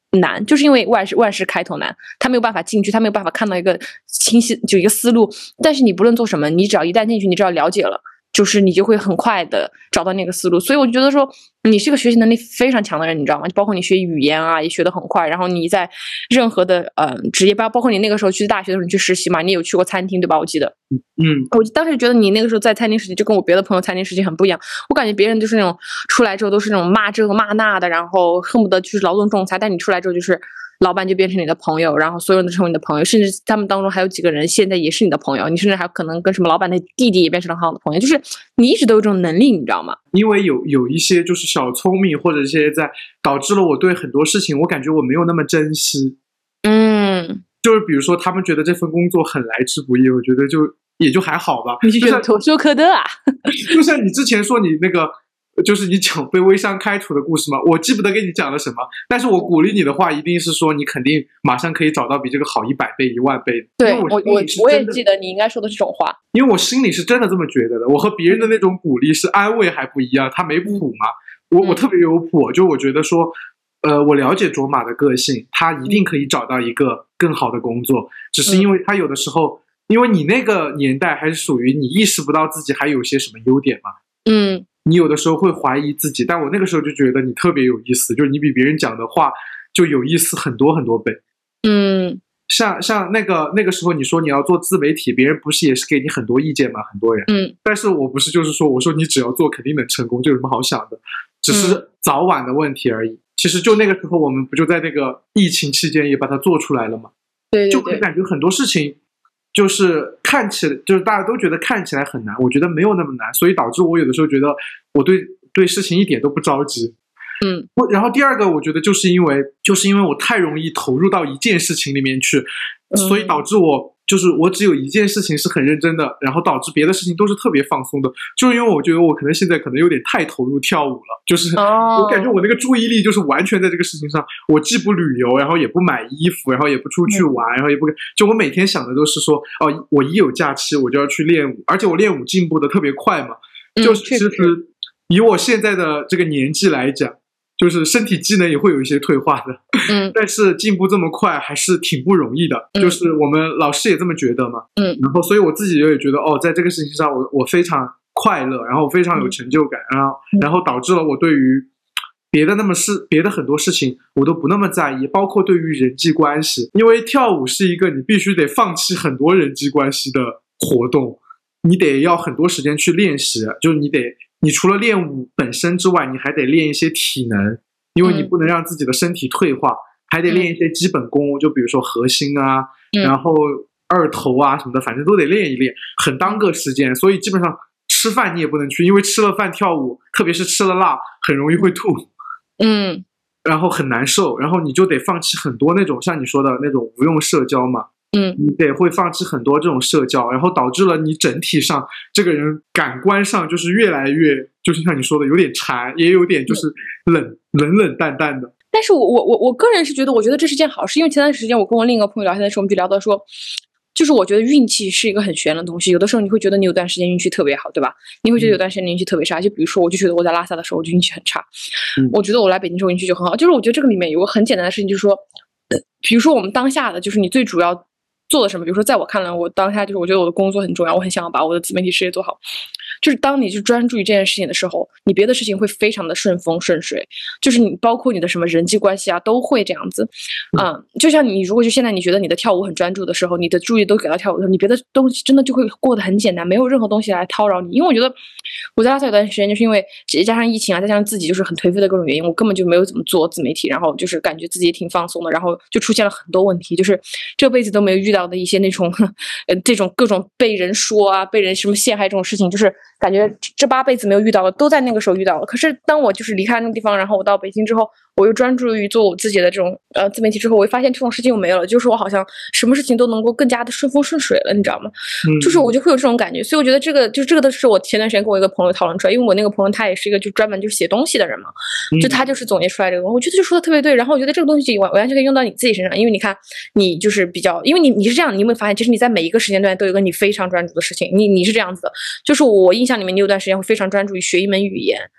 难，就是因为万事开头难，他没有办法进去，他没有办法看到一个清晰就一个思路。但是你不论做什么，你只要一旦进去，你只要了解了，就是你就会很快的找到那个思路。所以我就觉得说你是个学习能力非常强的人，你知道吗？包括你学语言啊也学得很快，然后你在任何的职业包括你那个时候去大学的时候你去实习嘛，你有去过餐厅对吧？我记得我当时觉得你那个时候在餐厅实习就跟我别的朋友餐厅实习很不一样，我感觉别人就是那种出来之后都是那种骂这个骂那的，然后恨不得就是劳动仲裁，但你出来之后就是老板就变成你的朋友，然后所有人都成为你的朋友，甚至他们当中还有几个人现在也是你的朋友，你甚至还可能跟什么老板的弟弟也变成了很好的朋友，就是你一直都有这种能力，你知道吗？ 因为有一些就是小聪明或者一些在导致了我对很多事情我感觉我没有那么珍惜。就是比如说他们觉得这份工作很来之不易，我觉得也就还好吧。 你就觉得投手可得啊？ 就像你之前说你那个就是你讲被微商开除的故事嘛，我记不得给你讲了什么，但是我鼓励你的话一定是说你肯定马上可以找到比这个好100倍10000倍。 对，我也记得你应该说的这种话， 因为我心里是真的这么觉得的。我和别人的那种鼓励是安慰还不一样，他没谱嘛，我特别有谱，就我觉得说我了解卓玛的个性，他一定可以找到一个更好的工作，只是因为他有的时候因为你那个年代还是属于你意识不到自己还有些什么优点嘛，你有的时候会怀疑自己，但我那个时候就觉得你特别有意思，就是你比别人讲的话就有意思很多很多倍。像那个时候你说你要做自媒体，别人不是也是给你很多意见吗？很多人。但是我不是就是说我说你只要做肯定能成功，这有什么好想的？只是早晚的问题而已。其实就那个时候我们不就在那个疫情期间也把它做出来了吗？ 对， 就感觉很多事情就是看起来就是大家都觉得看起来很难，我觉得没有那么难，所以导致我有的时候觉得我对事情一点都不着急。然后第二个我觉得就是因为我太容易投入到一件事情里面去，所以导致我只有一件事情是很认真的，然后导致别的事情都是特别放松的。就是因为我觉得我可能现在可能有点太投入跳舞了，就是我感觉我那个注意力就是完全在这个事情上，我既不旅游，然后也不买衣服，然后也不出去玩，然后也不就我每天想的都是说我一有假期我就要去练舞，而且我练舞进步的特别快嘛，就是其实以我现在的这个年纪来讲，就是身体机能也会有一些退化的，但是进步这么快还是挺不容易的，就是我们老师也这么觉得嘛，然后所以我自己也觉得在这个事情上我非常快乐，然后我非常有成就感，然后导致了我对于别的很多事情我都不那么在意，包括对于人际关系，因为跳舞是一个你必须得放弃很多人际关系的活动，你得要很多时间去练习，就是你除了练舞本身之外，你还得练一些体能，因为你不能让自己的身体退化，还得练一些基本功，就比如说核心啊，然后二头啊什么的，反正都得练一练，很当个时间。所以基本上吃饭你也不能去，因为吃了饭跳舞，特别是吃了辣，很容易会吐，然后很难受，然后你就得放弃很多那种像你说的那种无用社交嘛。你得会放弃很多这种社交，然后导致了你整体上这个人感官上就是越来越，就是像你说的有点馋，也有点就是冷淡淡的。 但是我个人是觉得，我觉得这是件好事，因为前段时间我跟我另一个朋友聊天的时候，我们就聊到说，就是我觉得运气是一个很玄的东西，有的时候你会觉得你有段时间运气特别好，对吧？你会觉得有段时间运气特别差，就比如说我就觉得我在拉萨的时候我就运气很差，我觉得我来北京之后运气就很好，就是我觉得这个里面有个很简单的事情，就是说，比如说我们当下的就是你最主要做的什么，比如说在我看来，我当下就是我觉得我的工作很重要，我很想要把我的自媒体事业做好。就是当你去专注于这件事情的时候，你别的事情会非常的顺风顺水，就是你包括你的什么人际关系啊都会这样子。就像你如果就现在你觉得你的跳舞很专注的时候，你的注意都给到跳舞的时候，你别的东西真的就会过得很简单，没有任何东西来叨扰你。因为我觉得我在拉萨有段时间，就是因为加上疫情啊，再加上自己就是很颓废的各种原因，我根本就没有怎么做自媒体，然后就是感觉自己也挺放松的，然后就出现了很多问题，就是这辈子都没有遇到的一些那种这种各种被人说啊，被人什么陷害这种事情，就是感觉这8辈子没有遇到的都在那个时候遇到了。可是当我就是离开那个地方，然后我到北京之后，我又专注于做我自己的这种自媒体之后，我会发现这种事情又没有了，就是我好像什么事情都能够更加的顺风顺水了，你知道吗？就是我就会有这种感觉。所以我觉得这个的是我前段时间跟我一个朋友讨论出来，因为我那个朋友他也是一个就专门就写东西的人嘛，就他就是总结出来这个，我觉得就说的特别对。然后我觉得这个东西完全可以用到你自己身上，因为你看你就是比较，因为你是这样，你有没有发现其实你在每一个时间段都有一个你非常专注的事情，你是这样子的，就是我印象里面你有段时间会非常专注于学一门语言，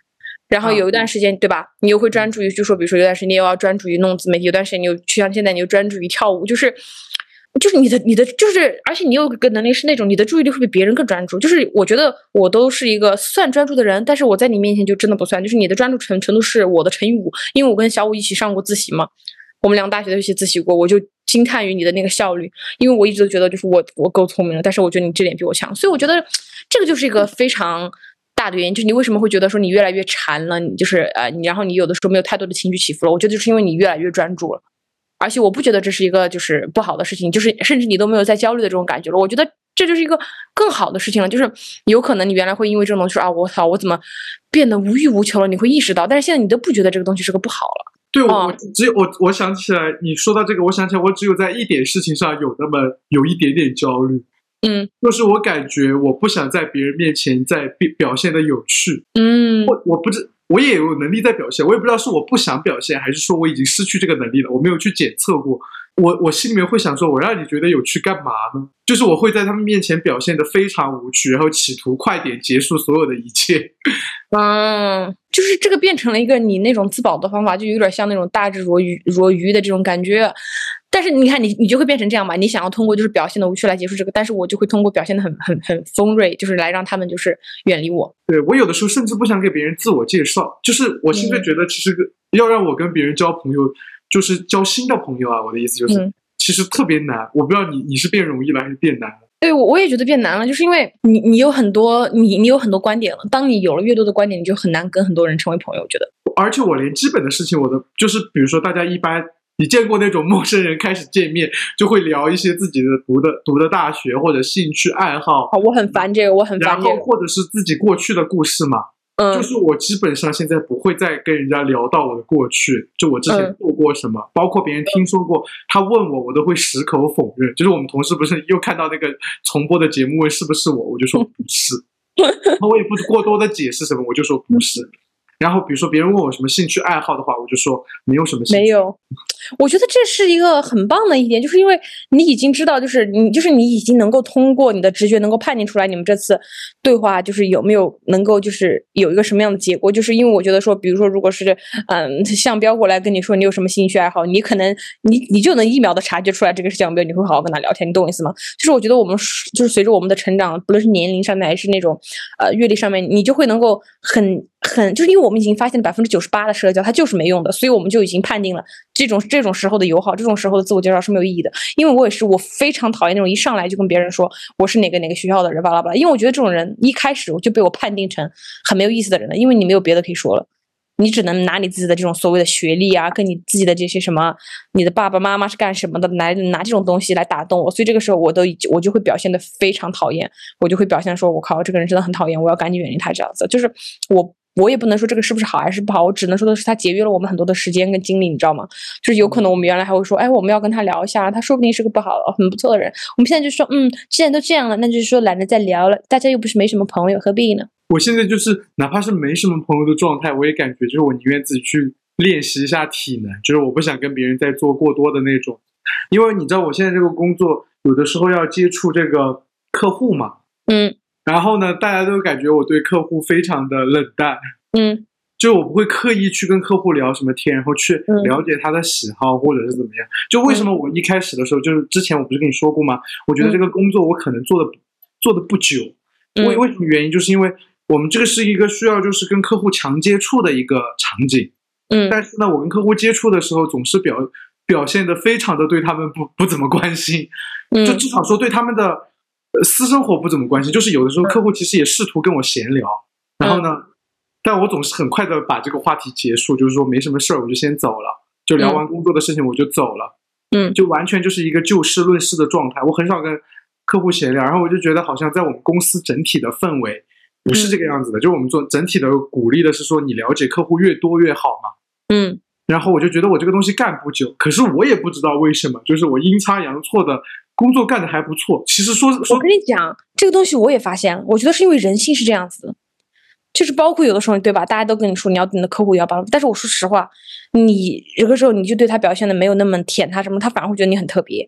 然后有一段时间，对吧？你又会专注于，就说比如说有段时间你又要专注于弄自媒体，有段时间你又像现在你又专注于跳舞，就是你的就是，而且你有个能力是那种你的注意力会比别人更专注。就是我觉得我都是一个算专注的人，但是我在你面前就真的不算。就是你的专注程度是我的乘以5，因为我跟小五一起上过自习嘛，我们俩大学都一起自习过，我就惊叹于你的那个效率。因为我一直都觉得就是我够聪明了，但是我觉得你这点比我强，所以我觉得这个就是一个非常大的原因，就是你为什么会觉得说你越来越馋了，你就是你然后你有的时候没有太多的情绪起伏了。我觉得就是因为你越来越专注了。而且我不觉得这是一个就是不好的事情，就是甚至你都没有在焦虑的这种感觉了。我觉得这就是一个更好的事情了，就是有可能你原来会因为这种东西说啊，我操，我怎么变得无欲无求了？你会意识到，但是现在你都不觉得这个东西是个不好了。 对，我想起来，你说到这个，我想起来，我只有在一点事情上有一点点焦虑，就是我感觉我不想在别人面前表现的有趣，我也有能力在表现，我也不知道是我不想表现，还是说我已经失去这个能力了，我没有去检测过。我心里面会想说，我让你觉得有趣干嘛呢？就是我会在他们面前表现得非常无趣，然后企图快点结束所有的一切。 就是这个变成了一个你那种自保的方法，就有点像那种大智若愚的这种感觉。但是你看你就会变成这样吧，你想要通过就是表现的无趣来结束这个，但是我就会通过表现的很锋锐，就是来让他们就是远离我。 对，我有的时候甚至不想给别人自我介绍，就是我现在觉得其实要让我跟别人交朋友，就是交新的朋友啊，我的意思就是其实特别难。我不知道你是变容易了还是变难了。 对，我也觉得变难了，就是因为你有很多你有很多观点了，当你有了越多的观点，你就很难跟很多人成为朋友，我觉得。 而且我连基本的事情就是比如说大家一般你见过那种陌生人开始见面就会聊一些自己的读的大学或者兴趣爱好， 我很烦这个， 然后或者是自己过去的故事嘛。就是我基本上现在不会再跟人家聊到我的过去，就我之前做过什么，包括别人听说过，他问我都会矢口否认。就是我们同事不是又看到那个重播的节目问是不是我就说不是，然后我也不过多的解释什么，我就说不是。然后比如说别人问我什么兴趣爱好的话，我就说没有什么兴趣。 没有，我觉得这是一个很棒的一点，就是因为你已经知道，就是你已经能够通过你的直觉能够判定出来你们这次对话就是有没有能够就是有一个什么样的结果。就是因为我觉得说，比如说如果是向彪过来跟你说你有什么兴趣爱好，你可能你就能1秒的察觉出来这个是向彪，你会好好跟他聊天，你懂我意思吗？就是我觉得我们就是随着我们的成长，不论是年龄上面还是那种阅历上面，你就会能够很就是因为我们已经发现了98%的社交它就是没用的，所以我们就已经判定了这种时候的友好，这种时候的自我介绍是没有意义的。因为我非常讨厌那种一上来就跟别人说我是哪个学校的人巴拉巴拉，因为我觉得这种人一开始就被我判定成很没有意思的人了，因为你没有别的可以说了，你只能拿你自己的这种所谓的学历啊，跟你自己的这些什么你的爸爸妈妈是干什么的来拿这种东西来打动我，所以这个时候我就会表现得非常讨厌，我就会表现说我靠这个人真的很讨厌，我要赶紧远离他这样子。就是我也不能说这个是不是好还是不好，我只能说的是他节约了我们很多的时间跟精力，你知道吗？就是有可能我们原来还会说我们要跟他聊一下，他说不定是个很不错的人，我们现在就说既然都这样了，那就是说懒得再聊了，大家又不是没什么朋友，何必呢？ 我现在就是哪怕是没什么朋友的状态，我也感觉就是我宁愿自己去练习一下体能，就是我不想跟别人再做过多的那种。因为你知道我现在这个工作有的时候要接触这个客户嘛，然后呢大家都感觉我对客户非常的冷淡，就我不会刻意去跟客户聊什么天，然后去了解他的喜好或者是怎么样。就为什么我一开始的时候，就是之前我不是跟你说过吗？我觉得这个工作我可能做的不久，为什么原因？就是因为我们这个是一个需要就是跟客户强接触的一个场景，但是呢，我跟客户接触的时候总是表现得非常的对他们不怎么关心，就至少说对他们的私生活不怎么关心。就是有的时候客户其实也试图跟我闲聊，然后呢，但我总是很快的把这个话题结束，就是说没什么事儿我就先走了，就聊完工作的事情我就走了，就完全就是一个就事论事的状态。我很少跟客户闲聊，然后我就觉得好像在我们公司整体的氛围不是这个样子的，就我们做整体的鼓励的是说你了解客户越多越好嘛，然后我就觉得我这个东西干不久，可是我也不知道为什么，就是我阴差阳错的工作干得还不错。其实说我跟你讲这个东西我也发现了，我觉得是因为人性是这样子的，就是包括有的时候对吧，大家都跟你说你要你的客户要帮，但是我说实话，你有的时候你就对他表现的没有那么舔他什么，他反而会觉得你很特别。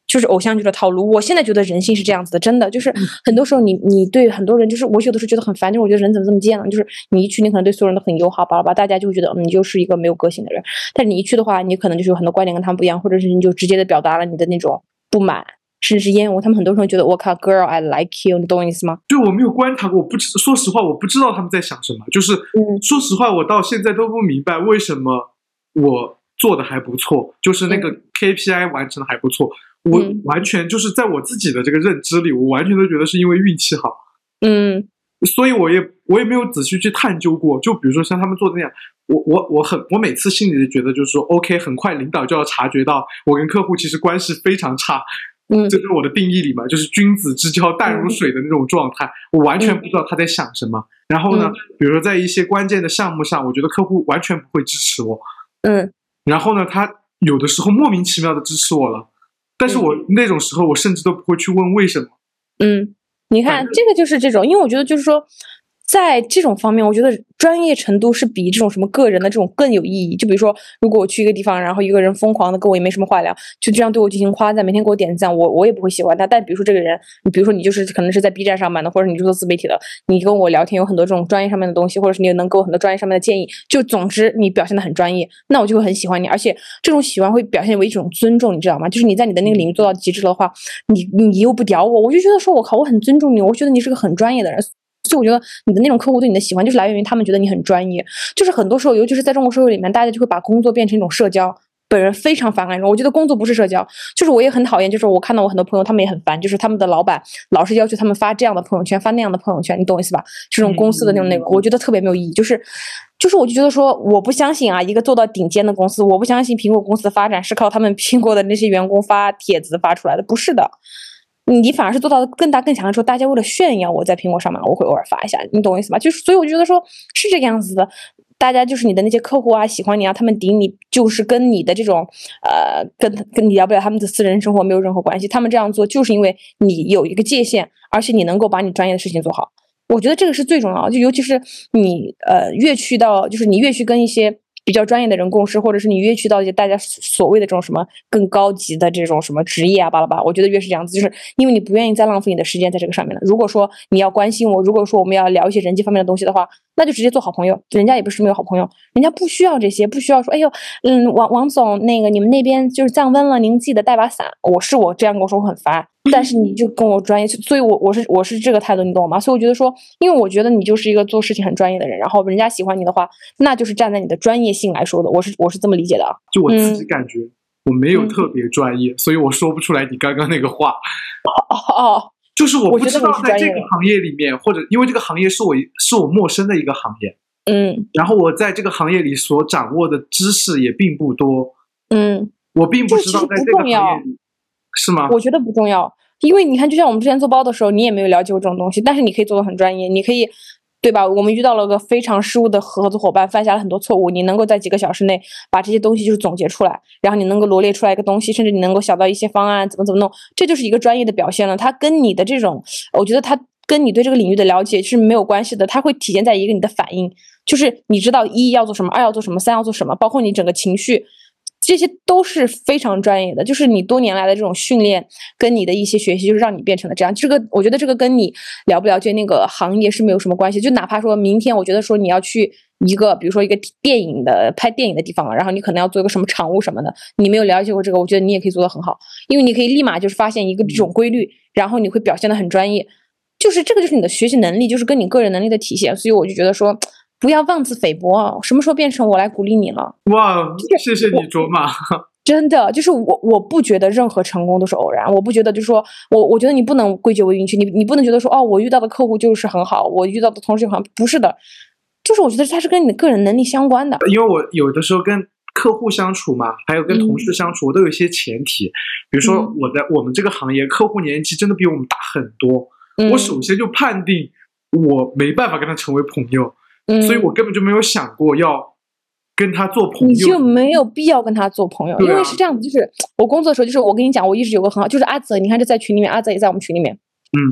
就是偶像剧的套路。我现在觉得人性是这样子的，真的就是很多时候你对很多人，就是我有的时候觉得很烦，就是我觉得人怎么这么贱呢？就是你一去，你可能对所有人都很友好，巴拉巴拉，大家就会觉得你就是一个没有个性的人。但是你一去的话，你可能就是有很多观点跟他们不一样，或者是你就直接的表达了你的那种不满，甚至是厌恶。他们很多时候觉得我靠 ，girl I like you， 你懂我意思吗？ 就我没有观察过，说实话，我不知道他们在想什么。就是说实话，我到现在都不明白为什么我做的还不错，就是那个 KPI 完成的还不错。我完全就是在我自己的这个认知里，我完全都觉得是因为运气好。所以我也没有仔细去探究过。就比如说像他们做的那样，我每次心里就觉得就是说 OK， 很快领导就要察觉到我跟客户其实关系非常差。这是我的定义里嘛，就是君子之交淡如水的那种状态。我完全不知道他在想什么。然后呢，比如说在一些关键的项目上，我觉得客户完全不会支持我。然后呢，他有的时候莫名其妙的支持我了。但是我那种时候，我甚至都不会去问为什么。 你看这个就是这种，因为我觉得就是说，在这种方面，我觉得专业程度是比这种什么个人的这种更有意义。就比如说，如果我去一个地方，然后一个人疯狂的跟我也没什么话聊，就这样对我进行夸赞，每天给我点赞，我也不会喜欢他。但比如说这个人，你比如说你就是可能是在 B 站上班的，或者你是做自媒体的，你跟我聊天有很多这种专业上面的东西，或者是你能给我很多专业上面的建议，就总之你表现得很专业，那我就会很喜欢你。而且这种喜欢会表现为一种尊重，你知道吗？就是你在你的那个领域做到极致的话，你又不屌我就觉得说我靠，我很尊重你，我觉得你是个很专业的人。所以我觉得你的那种客户对你的喜欢，就是来源于他们觉得你很专业。就是很多时候，尤其是在中国社会里面，大家就会把工作变成一种社交。本人非常反感这种，我觉得工作不是社交，就是我也很讨厌，就是我看到我很多朋友，他们也很烦，就是他们的老板老是要求他们发这样的朋友圈，发那样的朋友圈，你懂我意思吧？这种公司的那种内容，我觉得特别没有意义。就是我就觉得说，我不相信啊，一个做到顶尖的公司，我不相信苹果公司的发展是靠他们苹果的那些员工发帖子发出来的，不是的。你反而是做到更大更强的时候，大家为了炫耀我在苹果上班，我会偶尔发一下，你懂我意思吧？就是所以我就觉得说是这个样子的，大家就是你的那些客户啊，喜欢你啊，他们顶你就是跟你的这种跟你聊不了他们的私人生活没有任何关系，他们这样做就是因为你有一个界限，而且你能够把你专业的事情做好。我觉得这个是最重要的，就尤其是你越去到就是你越去跟一些比较专业的人共事，或者是你越去到一些大家所谓的这种什么更高级的这种什么职业啊巴拉巴拉，我觉得越是这样子，就是因为你不愿意再浪费你的时间在这个上面了。如果说你要关心我，如果说我们要聊一些人际方面的东西的话，那就直接做好朋友，人家也不是没有好朋友，人家不需要这些，不需要说哎呦王总那个你们那边就是降温了，您记得带把伞。我这样跟我说我很烦，但是你就跟我专业，所以我是这个态度，你懂我吗？所以我觉得说，因为我觉得你就是一个做事情很专业的人，然后人家喜欢你的话，那就是站在你的专业性来说的，我是这么理解的啊。 就我自己感觉我没有特别专业，所以我说不出来你刚刚那个话。就是我不知道在这个行业里面，或者因为这个行业是我陌生的一个行业，然后我在这个行业里所掌握的知识也并不多，我并不知道在这个行业里，是吗？ 我觉得不重要，因为你看，就像我们之前做包的时候，你也没有了解过这种东西，但是你可以做得很专业，你可以。对吧？我们遇到了个非常失误的合作伙伴，犯下了很多错误。你能够在几个小时内把这些东西就是总结出来，然后你能够罗列出来一个东西，甚至你能够想到一些方案，怎么弄，这就是一个专业的表现了。它跟你的这种，我觉得它跟你对这个领域的了解是没有关系的，它会体现在一个你的反应，就是你知道一要做什么，二要做什么，三要做什么，包括你整个情绪。这些都是非常专业的，就是你多年来的这种训练跟你的一些学习，就是让你变成了这样。这个我觉得这个跟你了不了解那个行业是没有什么关系。就哪怕说明天，我觉得说你要去一个，比如说一个拍电影的地方，然后你可能要做一个什么场务什么的，你没有了解过这个，我觉得你也可以做得很好，因为你可以立马就是发现一个这种规律，然后你会表现得很专业。就是这个就是你的学习能力，就是跟你个人能力的体现。所以我就觉得说。不要妄自菲薄，什么时候变成我来鼓励你了？ 哇，谢谢你卓玛。 真的，就是我不觉得任何成功都是偶然，我不觉得就是说我觉得你不能归结为运气，你不能觉得说我遇到的客户就是很好，我遇到的同事很好，不是的，就是我觉得它是跟你的个人能力相关的。 因为我有的时候跟客户相处嘛，还有跟同事相处，我都有一些前提，比如说我们这个行业客户年纪真的比我们大很多，我首先就判定我没办法跟他成为朋友。所以我根本就没有想过要跟他做朋友， 你就没有必要跟他做朋友，因为是这样子，就是我工作的时候，就是我跟你讲，我一直有个很好，就是阿泽，你看这在群里面，阿泽也在我们群里面，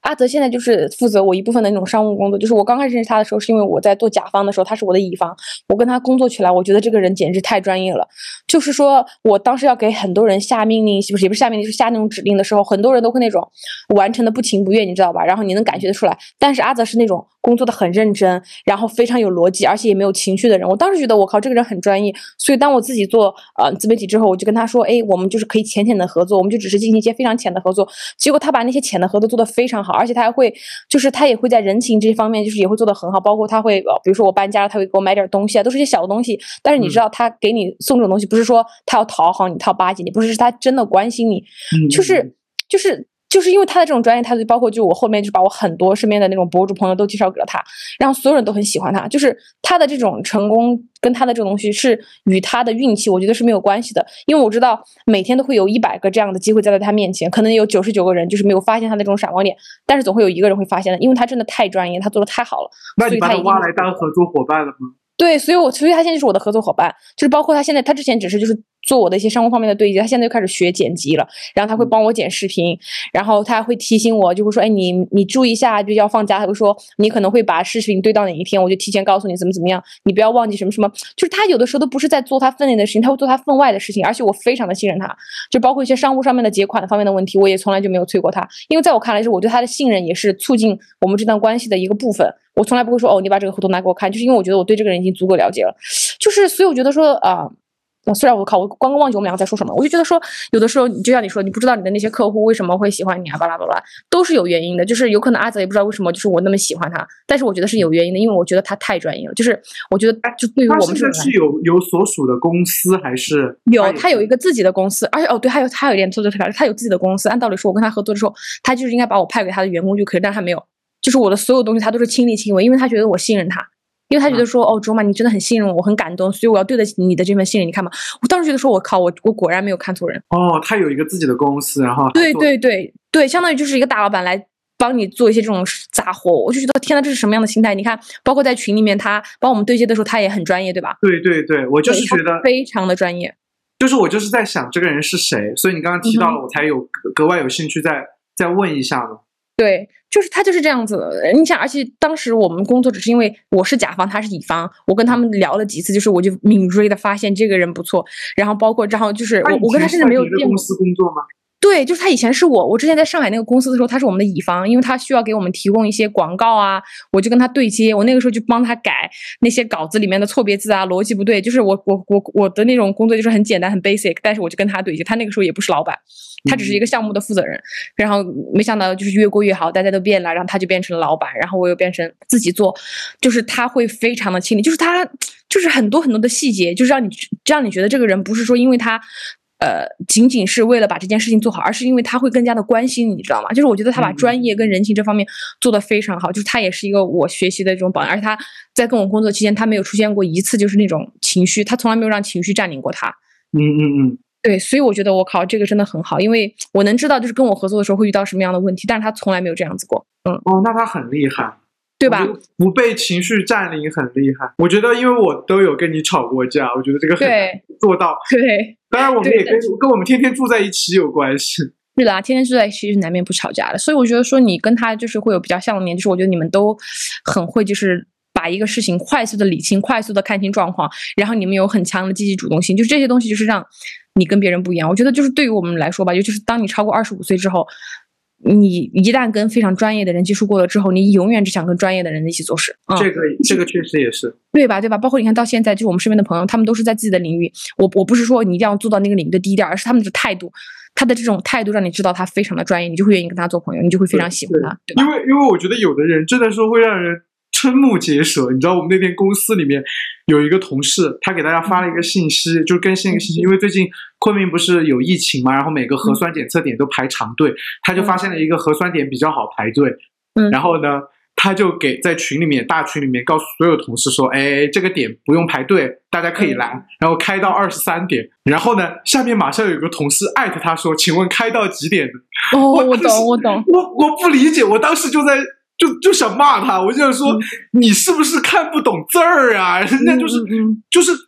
阿泽现在就是负责我一部分的那种商务工作，就是我刚开始认识他的时候，是因为我在做甲方的时候，他是我的乙方，我跟他工作起来，我觉得这个人简直太专业了。就是说我当时要给很多人下命令，也不是下命令，就是下那种指令的时候，很多人都会那种完成的不情不愿，你知道吧？然后你能感觉得出来，但是阿泽是那种工作的很认真，然后非常有逻辑，而且也没有情绪的人。我当时觉得我靠，这个人很专业。所以当我自己做自媒体之后，我就跟他说，哎，我们就是可以浅浅的合作，我们就只是进行一些非常浅的合作。结果他把那些浅的合作做得非常好，而且他还会，就是他也会在人情这方面，就是也会做得很好。包括他会，比如说我搬家了，他会给我买点东西啊，都是一些小的东西。但是你知道，他给你送这种东西，不是说他要讨好你、他要巴结你，不是，是他真的关心你，就是因为他的这种专业态度，包括就我后面就把我很多身边的那种博主朋友都介绍给了他，然后所有人都很喜欢他。就是他的这种成功跟他的这种东西是与他的运气，我觉得是没有关系的。因为我知道每天都会有100个这样的机会在他面前，可能有99个人就是没有发现他的这种闪光点，但是总会有1个人会发现的，因为他真的太专业，他做的太好了。 那你把他挖来当合作伙伴了吗？ 对，所以他现在就是我的合作伙伴，就是包括他之前只是就是做我的一些商务方面的对接，他现在就开始学剪辑了，然后他会帮我剪视频，然后他还会提醒我，就会说，哎，你注意一下，就要放假，他会说你可能会把视频对到哪一天，我就提前告诉你怎么样，你不要忘记什么什么，就是他有的时候都不是在做他分内的事情，他会做他分外的事情，而且我非常的信任他，就包括一些商务上面的结款方面的问题，我也从来就没有催过他，因为在我看来是我对他的信任也是促进我们这段关系的一个部分。我从来不会说哦，你把这个合同拿给我看，就是因为我觉得我对这个人已经足够了解了，就是所以我觉得说虽然我刚刚忘记我们两个在说什么，我就觉得说有的时候就像你说，你不知道你的那些客户为什么会喜欢你啊，巴拉巴拉，都是有原因的。就是有可能阿泽也不知道为什么，就是我那么喜欢他，但是我觉得是有原因的，因为我觉得他太专业了。就是我觉得就对于我们这种人，他是有所属的公司还是他有一个自己的公司，而且对，还有一点做的特别，他有自己的公司。按道理说，我跟他合作的时候，他就是应该把我派给他的员工就可以，但他没有。就是我的所有东西他都是亲力亲为，因为他觉得我信任他，因为他觉得说卓玛你真的很信任我，我很感动，所以我要对得起你的这份信任。你看嘛，我当时觉得说我靠，我果然没有看错人。 他有一个自己的公司，然后对，相当于就是一个大老板来帮你做一些这种杂活，我就觉得天哪，这是什么样的心态？你看，包括在群里面他帮我们对接的时候，他也很专业，对吧？ 对，我就是觉得非常的专业。 就是我就是在想这个人是谁，所以你刚刚提到了，我才有格外有兴趣再问一下呢。 对，就是他就是这样子的。你想，而且当时我们工作只是因为我是甲方，他是乙方，我跟他们聊了几次，就是我就敏锐的发现这个人不错，然后就是我跟他甚至没有见过。 公司工作吗？ 对，就是他以前是我之前在上海那个公司的时候，他是我们的乙方，因为他需要给我们提供一些广告啊，我就跟他对接，我那个时候就帮他改那些稿子里面的错别字啊，逻辑不对，就是我的那种工作就是很简单很 basic， 但是我就跟他对接，他那个时候也不是老板，他只是一个项目的负责人，然后没想到就是越过越好，大家都变了，然后他就变成了老板，然后我又变成自己做，就是他会非常的亲力，就是他就是很多很多的细节，就是让你觉得这个人不是说因为他仅仅是为了把这件事情做好，而是因为他会更加的关心你，知道吗？就是我觉得他把专业跟人情这方面做得非常好，就是他也是一个我学习的这种榜样，而且他在跟我工作期间，他没有出现过一次就是那种情绪，他从来没有让情绪占领过他。对，所以我觉得我靠，这个真的很好，因为我能知道就是跟我合作的时候会遇到什么样的问题，但是他从来没有这样子过。 那他很厉害。 对吧？ 不被情绪占领很厉害。我觉得，因为我都有跟你吵过架，我觉得这个很难做到。 对， 当然我们也跟我们天天住在一起有关系。 是的，天天住在一起是难免不吵架的。所以我觉得说你跟他就是会有比较像的点，就是我觉得你们都很会就是把一个事情快速的理清，快速的看清状况，然后你们有很强的积极主动性，就是这些东西就是让你跟别人不一样。我觉得就是对于我们来说吧，尤其是当你超过25岁之后。你一旦跟非常专业的人接触过了之后，你永远只想跟专业的人一起做事。 这个确实也是， 对吧？包括你看到现在，就是我们身边的朋友，他们都是在自己的领域。我不是说你一定要做到那个领域的第一点，而是他们的态度，他的这种态度让你知道他非常的专业，你就会愿意跟他做朋友，你就会非常喜欢他，对吧？ 因为我觉得有的人真的是会让人瞠目结舌。你知道我们那天公司里面有一个同事，他给大家发了一个信息，就更新一个信息，因为最近昆明不是有疫情嘛，然后每个核酸检测点都排长队，他就发现了一个核酸点比较好排队，然后呢他就在群里面大群里面告诉所有同事说，哎，这个点不用排队，大家可以来，然后开到23点，然后呢下面马上有个同事艾特他说，请问开到几点的？ 我懂我不理解，我当时就想骂他，我就想说，你是不是看不懂字儿啊？人家就是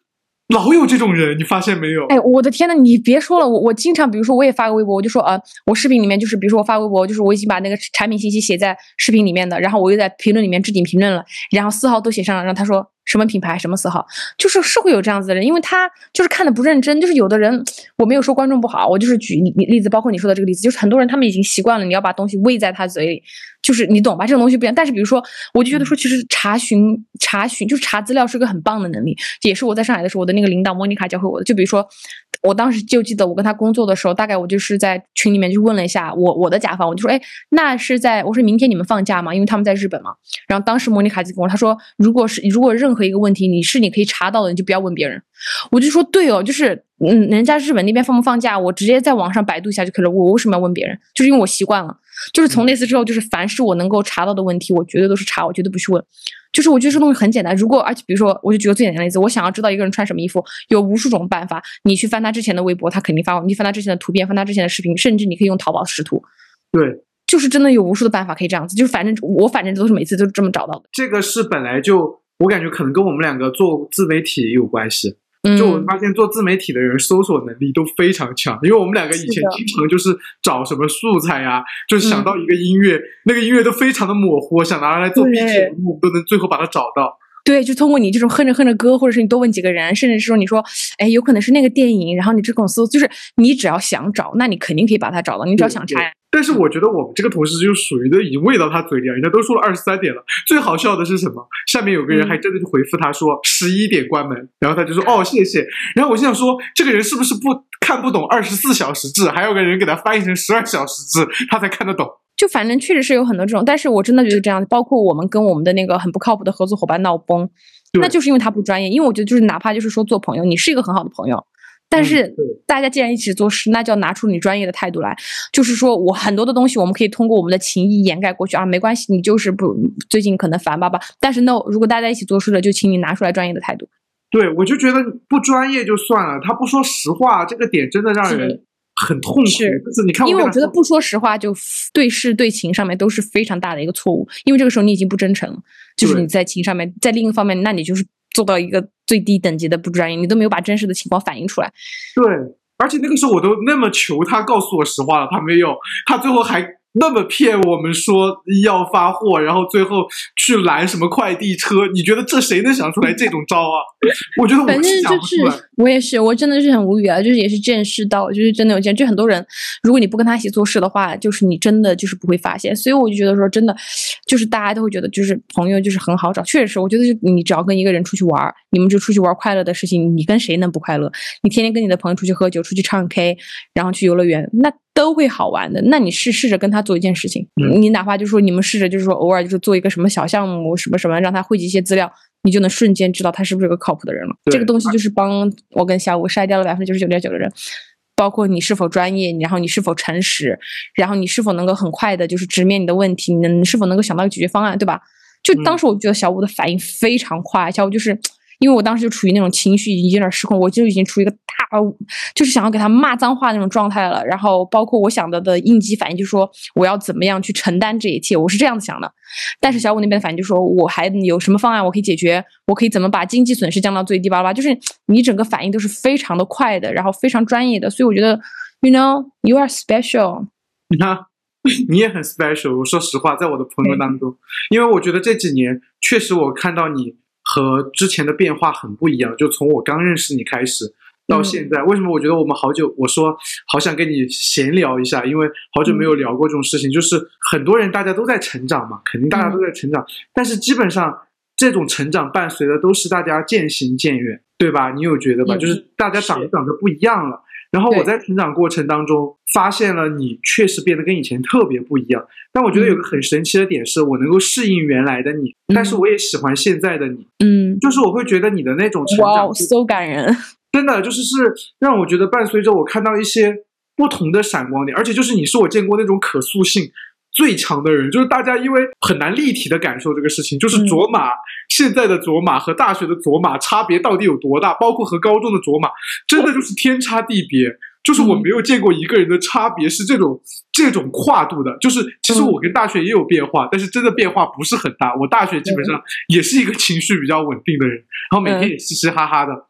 老有这种人，你发现没有？ 哎，我的天呐，你别说了，我经常，比如说我也发个微博，我就说我视频里面就是，比如说我发微博，就是我已经把那个产品信息写在视频里面的，然后我又在评论里面置顶评论了，然后4号都写上了，然后他说什么品牌什么4号，就是会有这样子的人，因为他就是看的不认真，就是有的人我没有说观众不好，我就是举例子，包括你说的这个例子，就是很多人他们已经习惯了你要把东西喂在他嘴里，就是你懂吧？这种东西不一样。但是比如说，我就觉得说，其实查询就是查资料是个很棒的能力，也是我在上海的时候，我的那个领导莫妮卡教会我的。就比如说，我当时就记得我跟他工作的时候，大概我就是在群里面就问了一下我的甲方，我就说，哎，那是我说明天你们放假吗？因为他们在日本嘛。然后当时莫妮卡就跟我他说，如果任何一个问题你可以查到的，你就不要问别人。我就说对哦，就是人家日本那边放不放假，我直接在网上百度一下就可以了，我为什么要问别人？就是因为我习惯了。就是从那次之后，就是凡是我能够查到的问题，我绝对都是查，我绝对不去问。就是我觉得这东西很简单，而且比如说，我就举个最简单的例子，我想要知道一个人穿什么衣服，有无数种办法。你去翻他之前的微博，他肯定发过；你翻他之前的图片，翻他之前的视频，甚至你可以用淘宝识图。 对， 就是真的有无数的办法可以这样子。就是反正都是每次都是这么找到的。 这个是本来就我感觉可能跟我们两个做自媒体有关系。就我发现做自媒体的人搜索能力都非常强，因为我们两个以前经常就是找什么素材啊，就是想到一个音乐，那个音乐都非常的模糊，想拿来做 BGM 都能最后把它找到。 对，就通过你这种哼着歌，或者是你多问几个人，甚至是说你说，哎，有可能是那个电影，然后你这种搜，就是你只要想找，那你肯定可以把它找到，你只要想查。 但是我觉得我们这个同事就属于的已经喂到他嘴里了，人家都说了23点了。最好笑的是什么？下面有个人还真的就回复他说11点关门，然后他就说哦谢谢。然后我心想说这个人是不是看不懂24小时制？还有个人给他翻译成12小时制，他才看得懂。 就反正确实是有很多这种，但是我真的觉得这样，包括我们跟我们的那个很不靠谱的合作伙伴闹崩，那就是因为他不专业。因为我觉得就是哪怕就是说做朋友，你是一个很好的朋友。但是大家既然一起做事，那就要拿出你专业的态度来。就是说我很多的东西，我们可以通过我们的情谊掩盖过去啊，没关系，你就是最近可能烦吧。但是 no， 如果大家一起做事了，就请你拿出来专业的态度。 对，我就觉得不专业就算了，他不说实话，这个点真的让人很痛苦。就是你看， 因为我觉得不说实话，就对事对情上面都是非常大的一个错误。因为这个时候你已经不真诚了，就是你在情上面，在另一方面，那你就是做到一个最低等级的不专业，你都没有把真实的情况反映出来。 对，而且那个时候我都那么求他告诉我实话了，他没有，他最后还那么骗我们说要发货，然后最后去拦什么快递车。你觉得这谁能想出来这种招啊？我觉得我是想不出来。 我也是，我真的是很无语啊！就是也是见识到，就是真的有见，就很多人，如果你不跟他一起做事的话，就是你真的就是不会发现。所以我就觉得说，真的就是大家都会觉得，就是朋友就是很好找。确实，我觉得你只要跟一个人出去玩，你们就出去玩快乐的事情，你跟谁能不快乐？你天天跟你的朋友出去喝酒、出去唱 K， 然后去游乐园，那都会好玩的。那你试着跟他做一件事情，你哪怕就是说你们试着就是说偶尔就是做一个什么小项目什么什么，让他汇集一些资料，你就能瞬间知道他是不是个靠谱的人了。这个东西就是帮我跟小吴筛掉了99.9%的人，包括你是否专业，然后你是否诚实，然后你是否能够很快的就是直面你的问题，你是否能够想到解决方案，对吧？就当时我觉得小吴的反应非常快，小吴就是因为我当时就处于那种情绪已经有点失控，我就已经处于一个就是想要给他骂脏话那种状态了。然后包括我想的应激反应就是说我要怎么样去承担这一切，我是这样子想的。但是小五那边的反应就是说我还有什么方案我可以解决，我可以怎么把经济损失降到最低吧，就是你整个反应都是非常的快的，然后非常专业的。所以我觉得 you know you are special。 你看你也很 special。 我说实话，在我的朋友当中，因为我觉得这几年确实我看到你和之前的变化很不一样，就从我刚认识你开始到现在。为什么我觉得我们好久，我说好想跟你闲聊一下，因为好久没有聊过这种事情。就是很多人大家都在成长嘛，肯定大家都在成长，但是基本上这种成长伴随的都是大家渐行渐远，对吧？你有觉得吧？就是大家长得不一样了。然后我在成长过程当中发现了你确实变得跟以前特别不一样，但我觉得有个很神奇的点是我能够适应原来的你，但是我也喜欢现在的你。就是我会觉得你的那种成长， 哇，so感人， 真的就是让我觉得伴随着我看到一些不同的闪光点，而且就是你是我见过那种可塑性最强的人。就是大家因为很难立体的感受这个事情，就是卓玛现在的卓玛和大学的卓玛差别到底有多大，包括和高中的卓玛真的就是天差地别。就是我没有见过一个人的差别是这种跨度的。就是其实我跟大学也有变化，但是真的变化不是很大。我大学基本上也是一个情绪比较稳定的人，然后每天也嘻嘻哈哈的。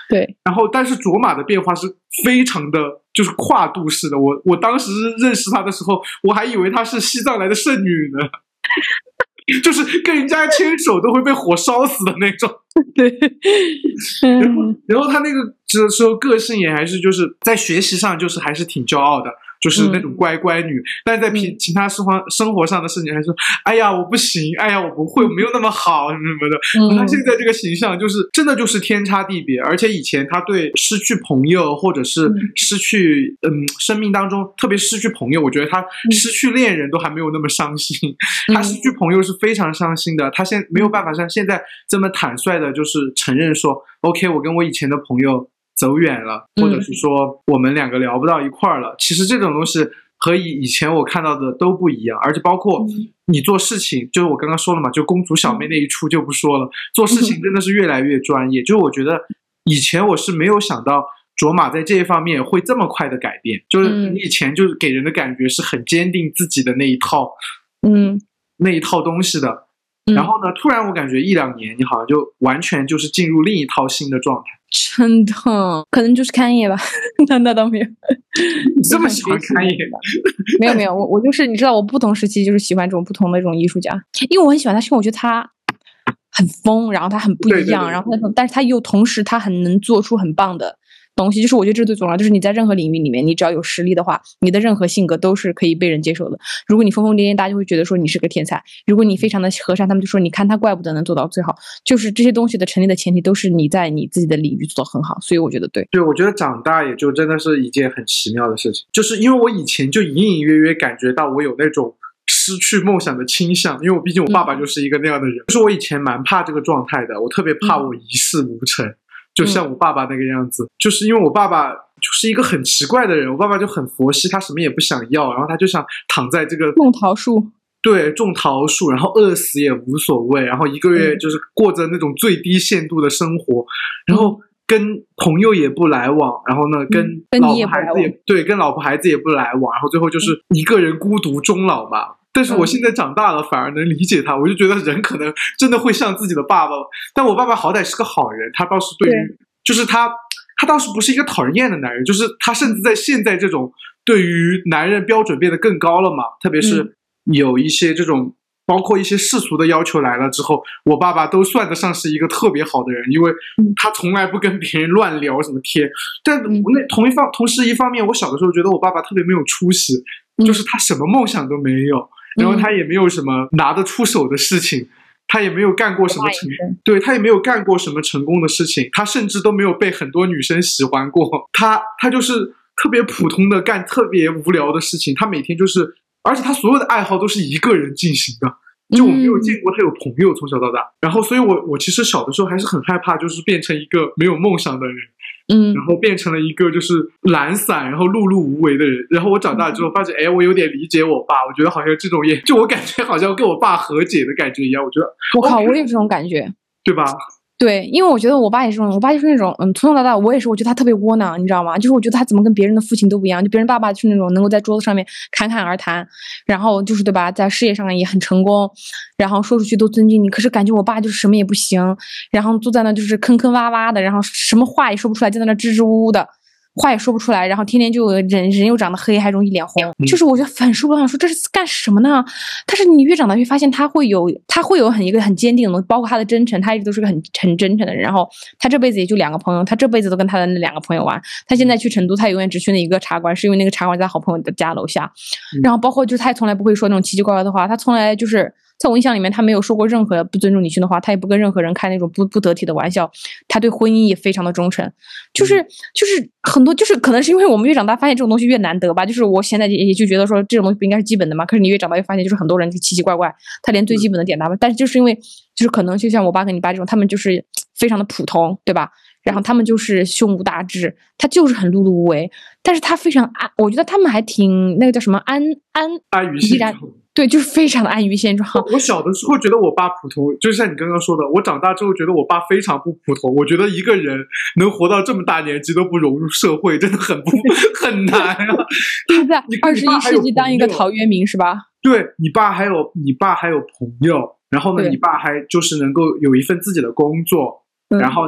对。 然后但是卓玛的变化是非常的就是跨度式的，我当时认识她的时候，我还以为她是西藏来的圣女呢。就是跟人家牵手都会被火烧死的那种。 对， 然后他那个时候个性也还是就是在学习上就是还是挺骄傲的，就是那种乖乖女，但是在其他生活上的事情还是哎呀我不行，哎呀我不会，我没有那么好什么的。他现在这个形象就是真的就是天差地别，而且以前他对失去朋友或者是失去生命当中，特别失去朋友，我觉得他失去恋人都还没有那么伤心，他失去朋友是非常伤心的。他现在没有办法像现在这么坦率的就是承认说 OK 我跟我以前的朋友走远了，或者是说我们两个聊不到一块儿了。其实这种东西和以前我看到的都不一样，而且包括你做事情，就是我刚刚说了嘛，就公主小妹那一出就不说了，做事情真的是越来越专业。就是我觉得以前我是没有想到卓玛在这一方面会这么快的改变，就是你以前就是给人的感觉是很坚定自己的那一套那一套东西的，然后呢突然我感觉1-2年你好像就完全就是进入另一套新的状态。 真的可能就是看业吧。那倒没有。 你这么喜欢看业？ 没有，我就是你知道我不同时期就是喜欢这种不同的这种艺术家，因为我很喜欢他，是因为我觉得他很疯，然后他很不一样，然后但是他又同时他很能做出很棒的东西，就是我觉得这是最重要，就是你在任何领域里面，你只要有实力的话，你的任何性格都是可以被人接受的。如果你疯疯癫癫，大家就会觉得说你是个天才；如果你非常的和善，他们就说你看他怪不得能做到最好。就是这些东西的成立的前提都是你在你自己的领域做得很好，所以我觉得对， 我觉得长大也就真的是一件很奇妙的事情，就是因为我以前就隐隐约约感觉到我有那种失去梦想的倾向，因为我毕竟我爸爸就是一个那样的人，就是我以前蛮怕这个状态的，我特别怕我一事无成。就像我爸爸那个样子，就是因为我爸爸就是一个很奇怪的人，我爸爸就很佛系，他什么也不想要，然后他就想躺在这个种桃树， 对，种桃树，然后饿死也无所谓，然后一个月就是过着那种最低限度的生活，然后跟朋友也不来往，然后呢跟老婆孩子也对，跟老婆孩子也不来往，然后最后就是一个人孤独终老嘛。但是我现在长大了反而能理解他，我就觉得人可能真的会像自己的爸爸，但我爸爸好歹是个好人，他倒是对于就是他倒是不是一个讨人厌的男人，就是他甚至在现在这种对于男人标准变得更高了嘛，特别是有一些这种包括一些世俗的要求来了之后，我爸爸都算得上是一个特别好的人，因为他从来不跟别人乱聊什么天。但那同时一方面，我小的时候觉得我爸爸特别没有出息，就是他什么梦想都没有，然后他也没有什么拿得出手的事情，他也没有干过什么对，他也没有干过什么成功的事情，他甚至都没有被很多女生喜欢过，他就是特别普通的干特别无聊的事情，他每天就是而且他所有的爱好都是一个人进行的，就我没有见过他有朋友从小到大，然后所以我其实小的时候还是很害怕就是变成一个没有梦想的人，然后变成了一个就是懒散然后碌碌无为的人。然后我长大之后发现我有点理解我爸，我觉得好像这种也就我感觉好像跟我爸和解的感觉一样，我觉得我靠我也有这种感觉， 对吧？ 对，因为我觉得我爸也是我爸就是那种从小到大我也是，我觉得他特别窝囊，你知道吗？就是我觉得他怎么跟别人的父亲都不一样，就别人爸爸就是那种能够在桌子上面侃侃而谈，然后就是对吧，在事业上也很成功，然后说出去都尊敬你。可是感觉我爸就是什么也不行，然后坐在那就是坑坑洼洼的，然后什么话也说不出来，就在那支支吾吾的，话也说不出来，然后天天就人又长得黑，还容易脸红，就是我觉得很受不了，说这是干什么呢？但是你越长大越发现他会有一个很坚定的东西，包括他的真诚，他一直都是个很真诚的人。然后他这辈子也就2个朋友，他这辈子都跟他的那2个朋友玩。他现在去成都，他永远只去那一个茶馆，是因为那个茶馆在好朋友的家楼下。然后包括就是他也从来不会说那种奇奇怪怪的话，他从来就是在我印象里面，他没有说过任何不尊重女性的话，他也不跟任何人开那种不得体的玩笑，他对婚姻也非常的忠诚，就是很多就是可能是因为我们越长大发现这种东西越难得吧，就是我现在也就觉得说这种东西不应该是基本的嘛，可是你越长大越发现就是很多人就奇奇怪怪，他连最基本的点答吧，但是就是因为就是可能就像我爸跟你爸这种，他们就是非常的普通，对吧？然后他们就是胸无大志，他就是很碌碌无为，但是他非常我觉得他们还挺那个叫什么安于现状， 对，就是非常的安于现状。 我小的时候觉得我爸普通，就像你刚刚说的，我长大之后觉得我爸非常不普通。我觉得一个人能活到这么大年纪都不融入社会，真的很难啊！ 他在21世纪当一个陶渊明是吧？ 对，你爸还有朋友，然后呢，你爸还就是能够有一份自己的工作，然后呢，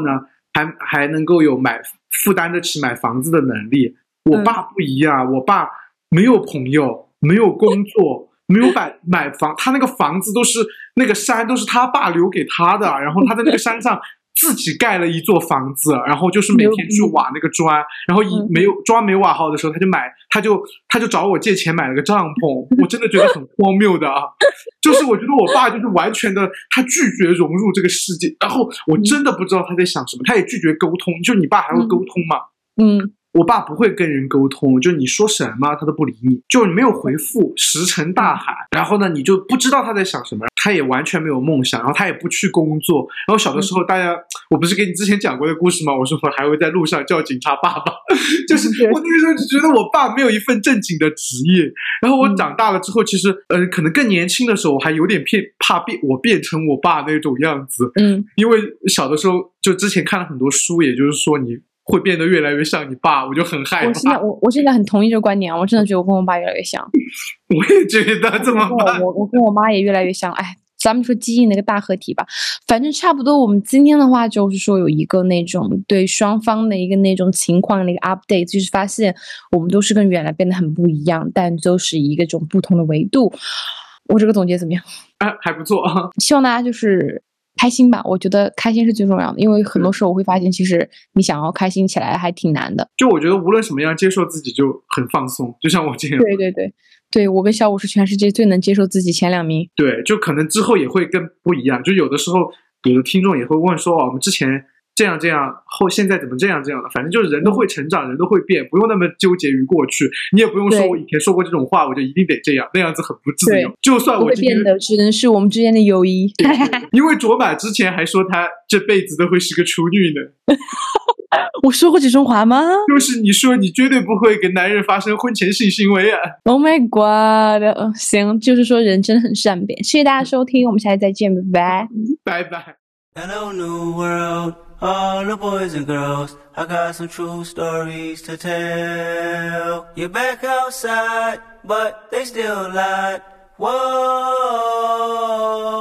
还能够有负担得起买房子的能力。我爸不一样，我爸没有朋友，没有工作，没有买房，他那个房子都是那个山都是他爸留给他的，然后他在那个山上自己盖了一座房子，然后就是每天去瓦那个砖，然后砖没瓦好的时候，他就找我借钱买了个帐篷。我真的觉得很荒谬的啊！就是我觉得我爸就是完全的，他拒绝融入这个世界，然后我真的不知道他在想什么，他也拒绝沟通。就你爸还会沟通吗？我爸不会跟人沟通，就你说什么他都不理你，就你没有回复，石沉大海。然后呢，你就不知道他在想什么，他也完全没有梦想，然后他也不去工作。然后小的时候，大家，我不是给你之前讲过的故事吗？我说我还会在路上叫警察爸爸，就是我那个时候就觉得我爸没有一份正经的职业。然后我长大了之后，其实可能更年轻的时候，我还有点怕我变成我爸那种样子。因为小的时候就之前看了很多书，也就是说你会变得越来越像你爸，我就很害怕。 我现在很同意这个观点，我真的觉得我跟我爸越来越像。 我也觉得这么办。 我跟我妈也越来越像。哎，咱们说基因那个大合体吧，反正差不多。我们今天的话就是说有一个那种对双方的一个那种情况的一个 update， 就是发现我们都是跟原来变得很不一样，但都是一个种不同的维度。我这个总结怎么样？ 还不错啊。 希望大家就是开心吧，我觉得开心是最重要的，因为很多时候我会发现，其实你想要开心起来还挺难的。 就我觉得无论什么样，接受自己就很放松，就像我这样。 对，我跟小五是全世界最能接受自己前2名。 对，就可能之后也会更不一样。就有的时候，有的听众也会问说，我们之前这样，现在怎么这样的？反正就是人都会成长，人都会变，不用那么纠结于过去。你也不用说我以前说过这种话，我就一定得这样，那样子很不自由。就算我今天会变的，只能是我们之间的友谊。 因为卓玛之前还说他这辈子都会是个处女呢。 我说过这种话吗？ 就是你说你绝对不会跟男人发生婚前性行为啊。 Oh my god！ 行，就是说人真的很善变。谢谢大家收听，我们下期再见，拜拜。 拜拜。 Hello, new world, all the boys and girls. I got some true stories to tell. You're back outside, but they still lied. Whoa.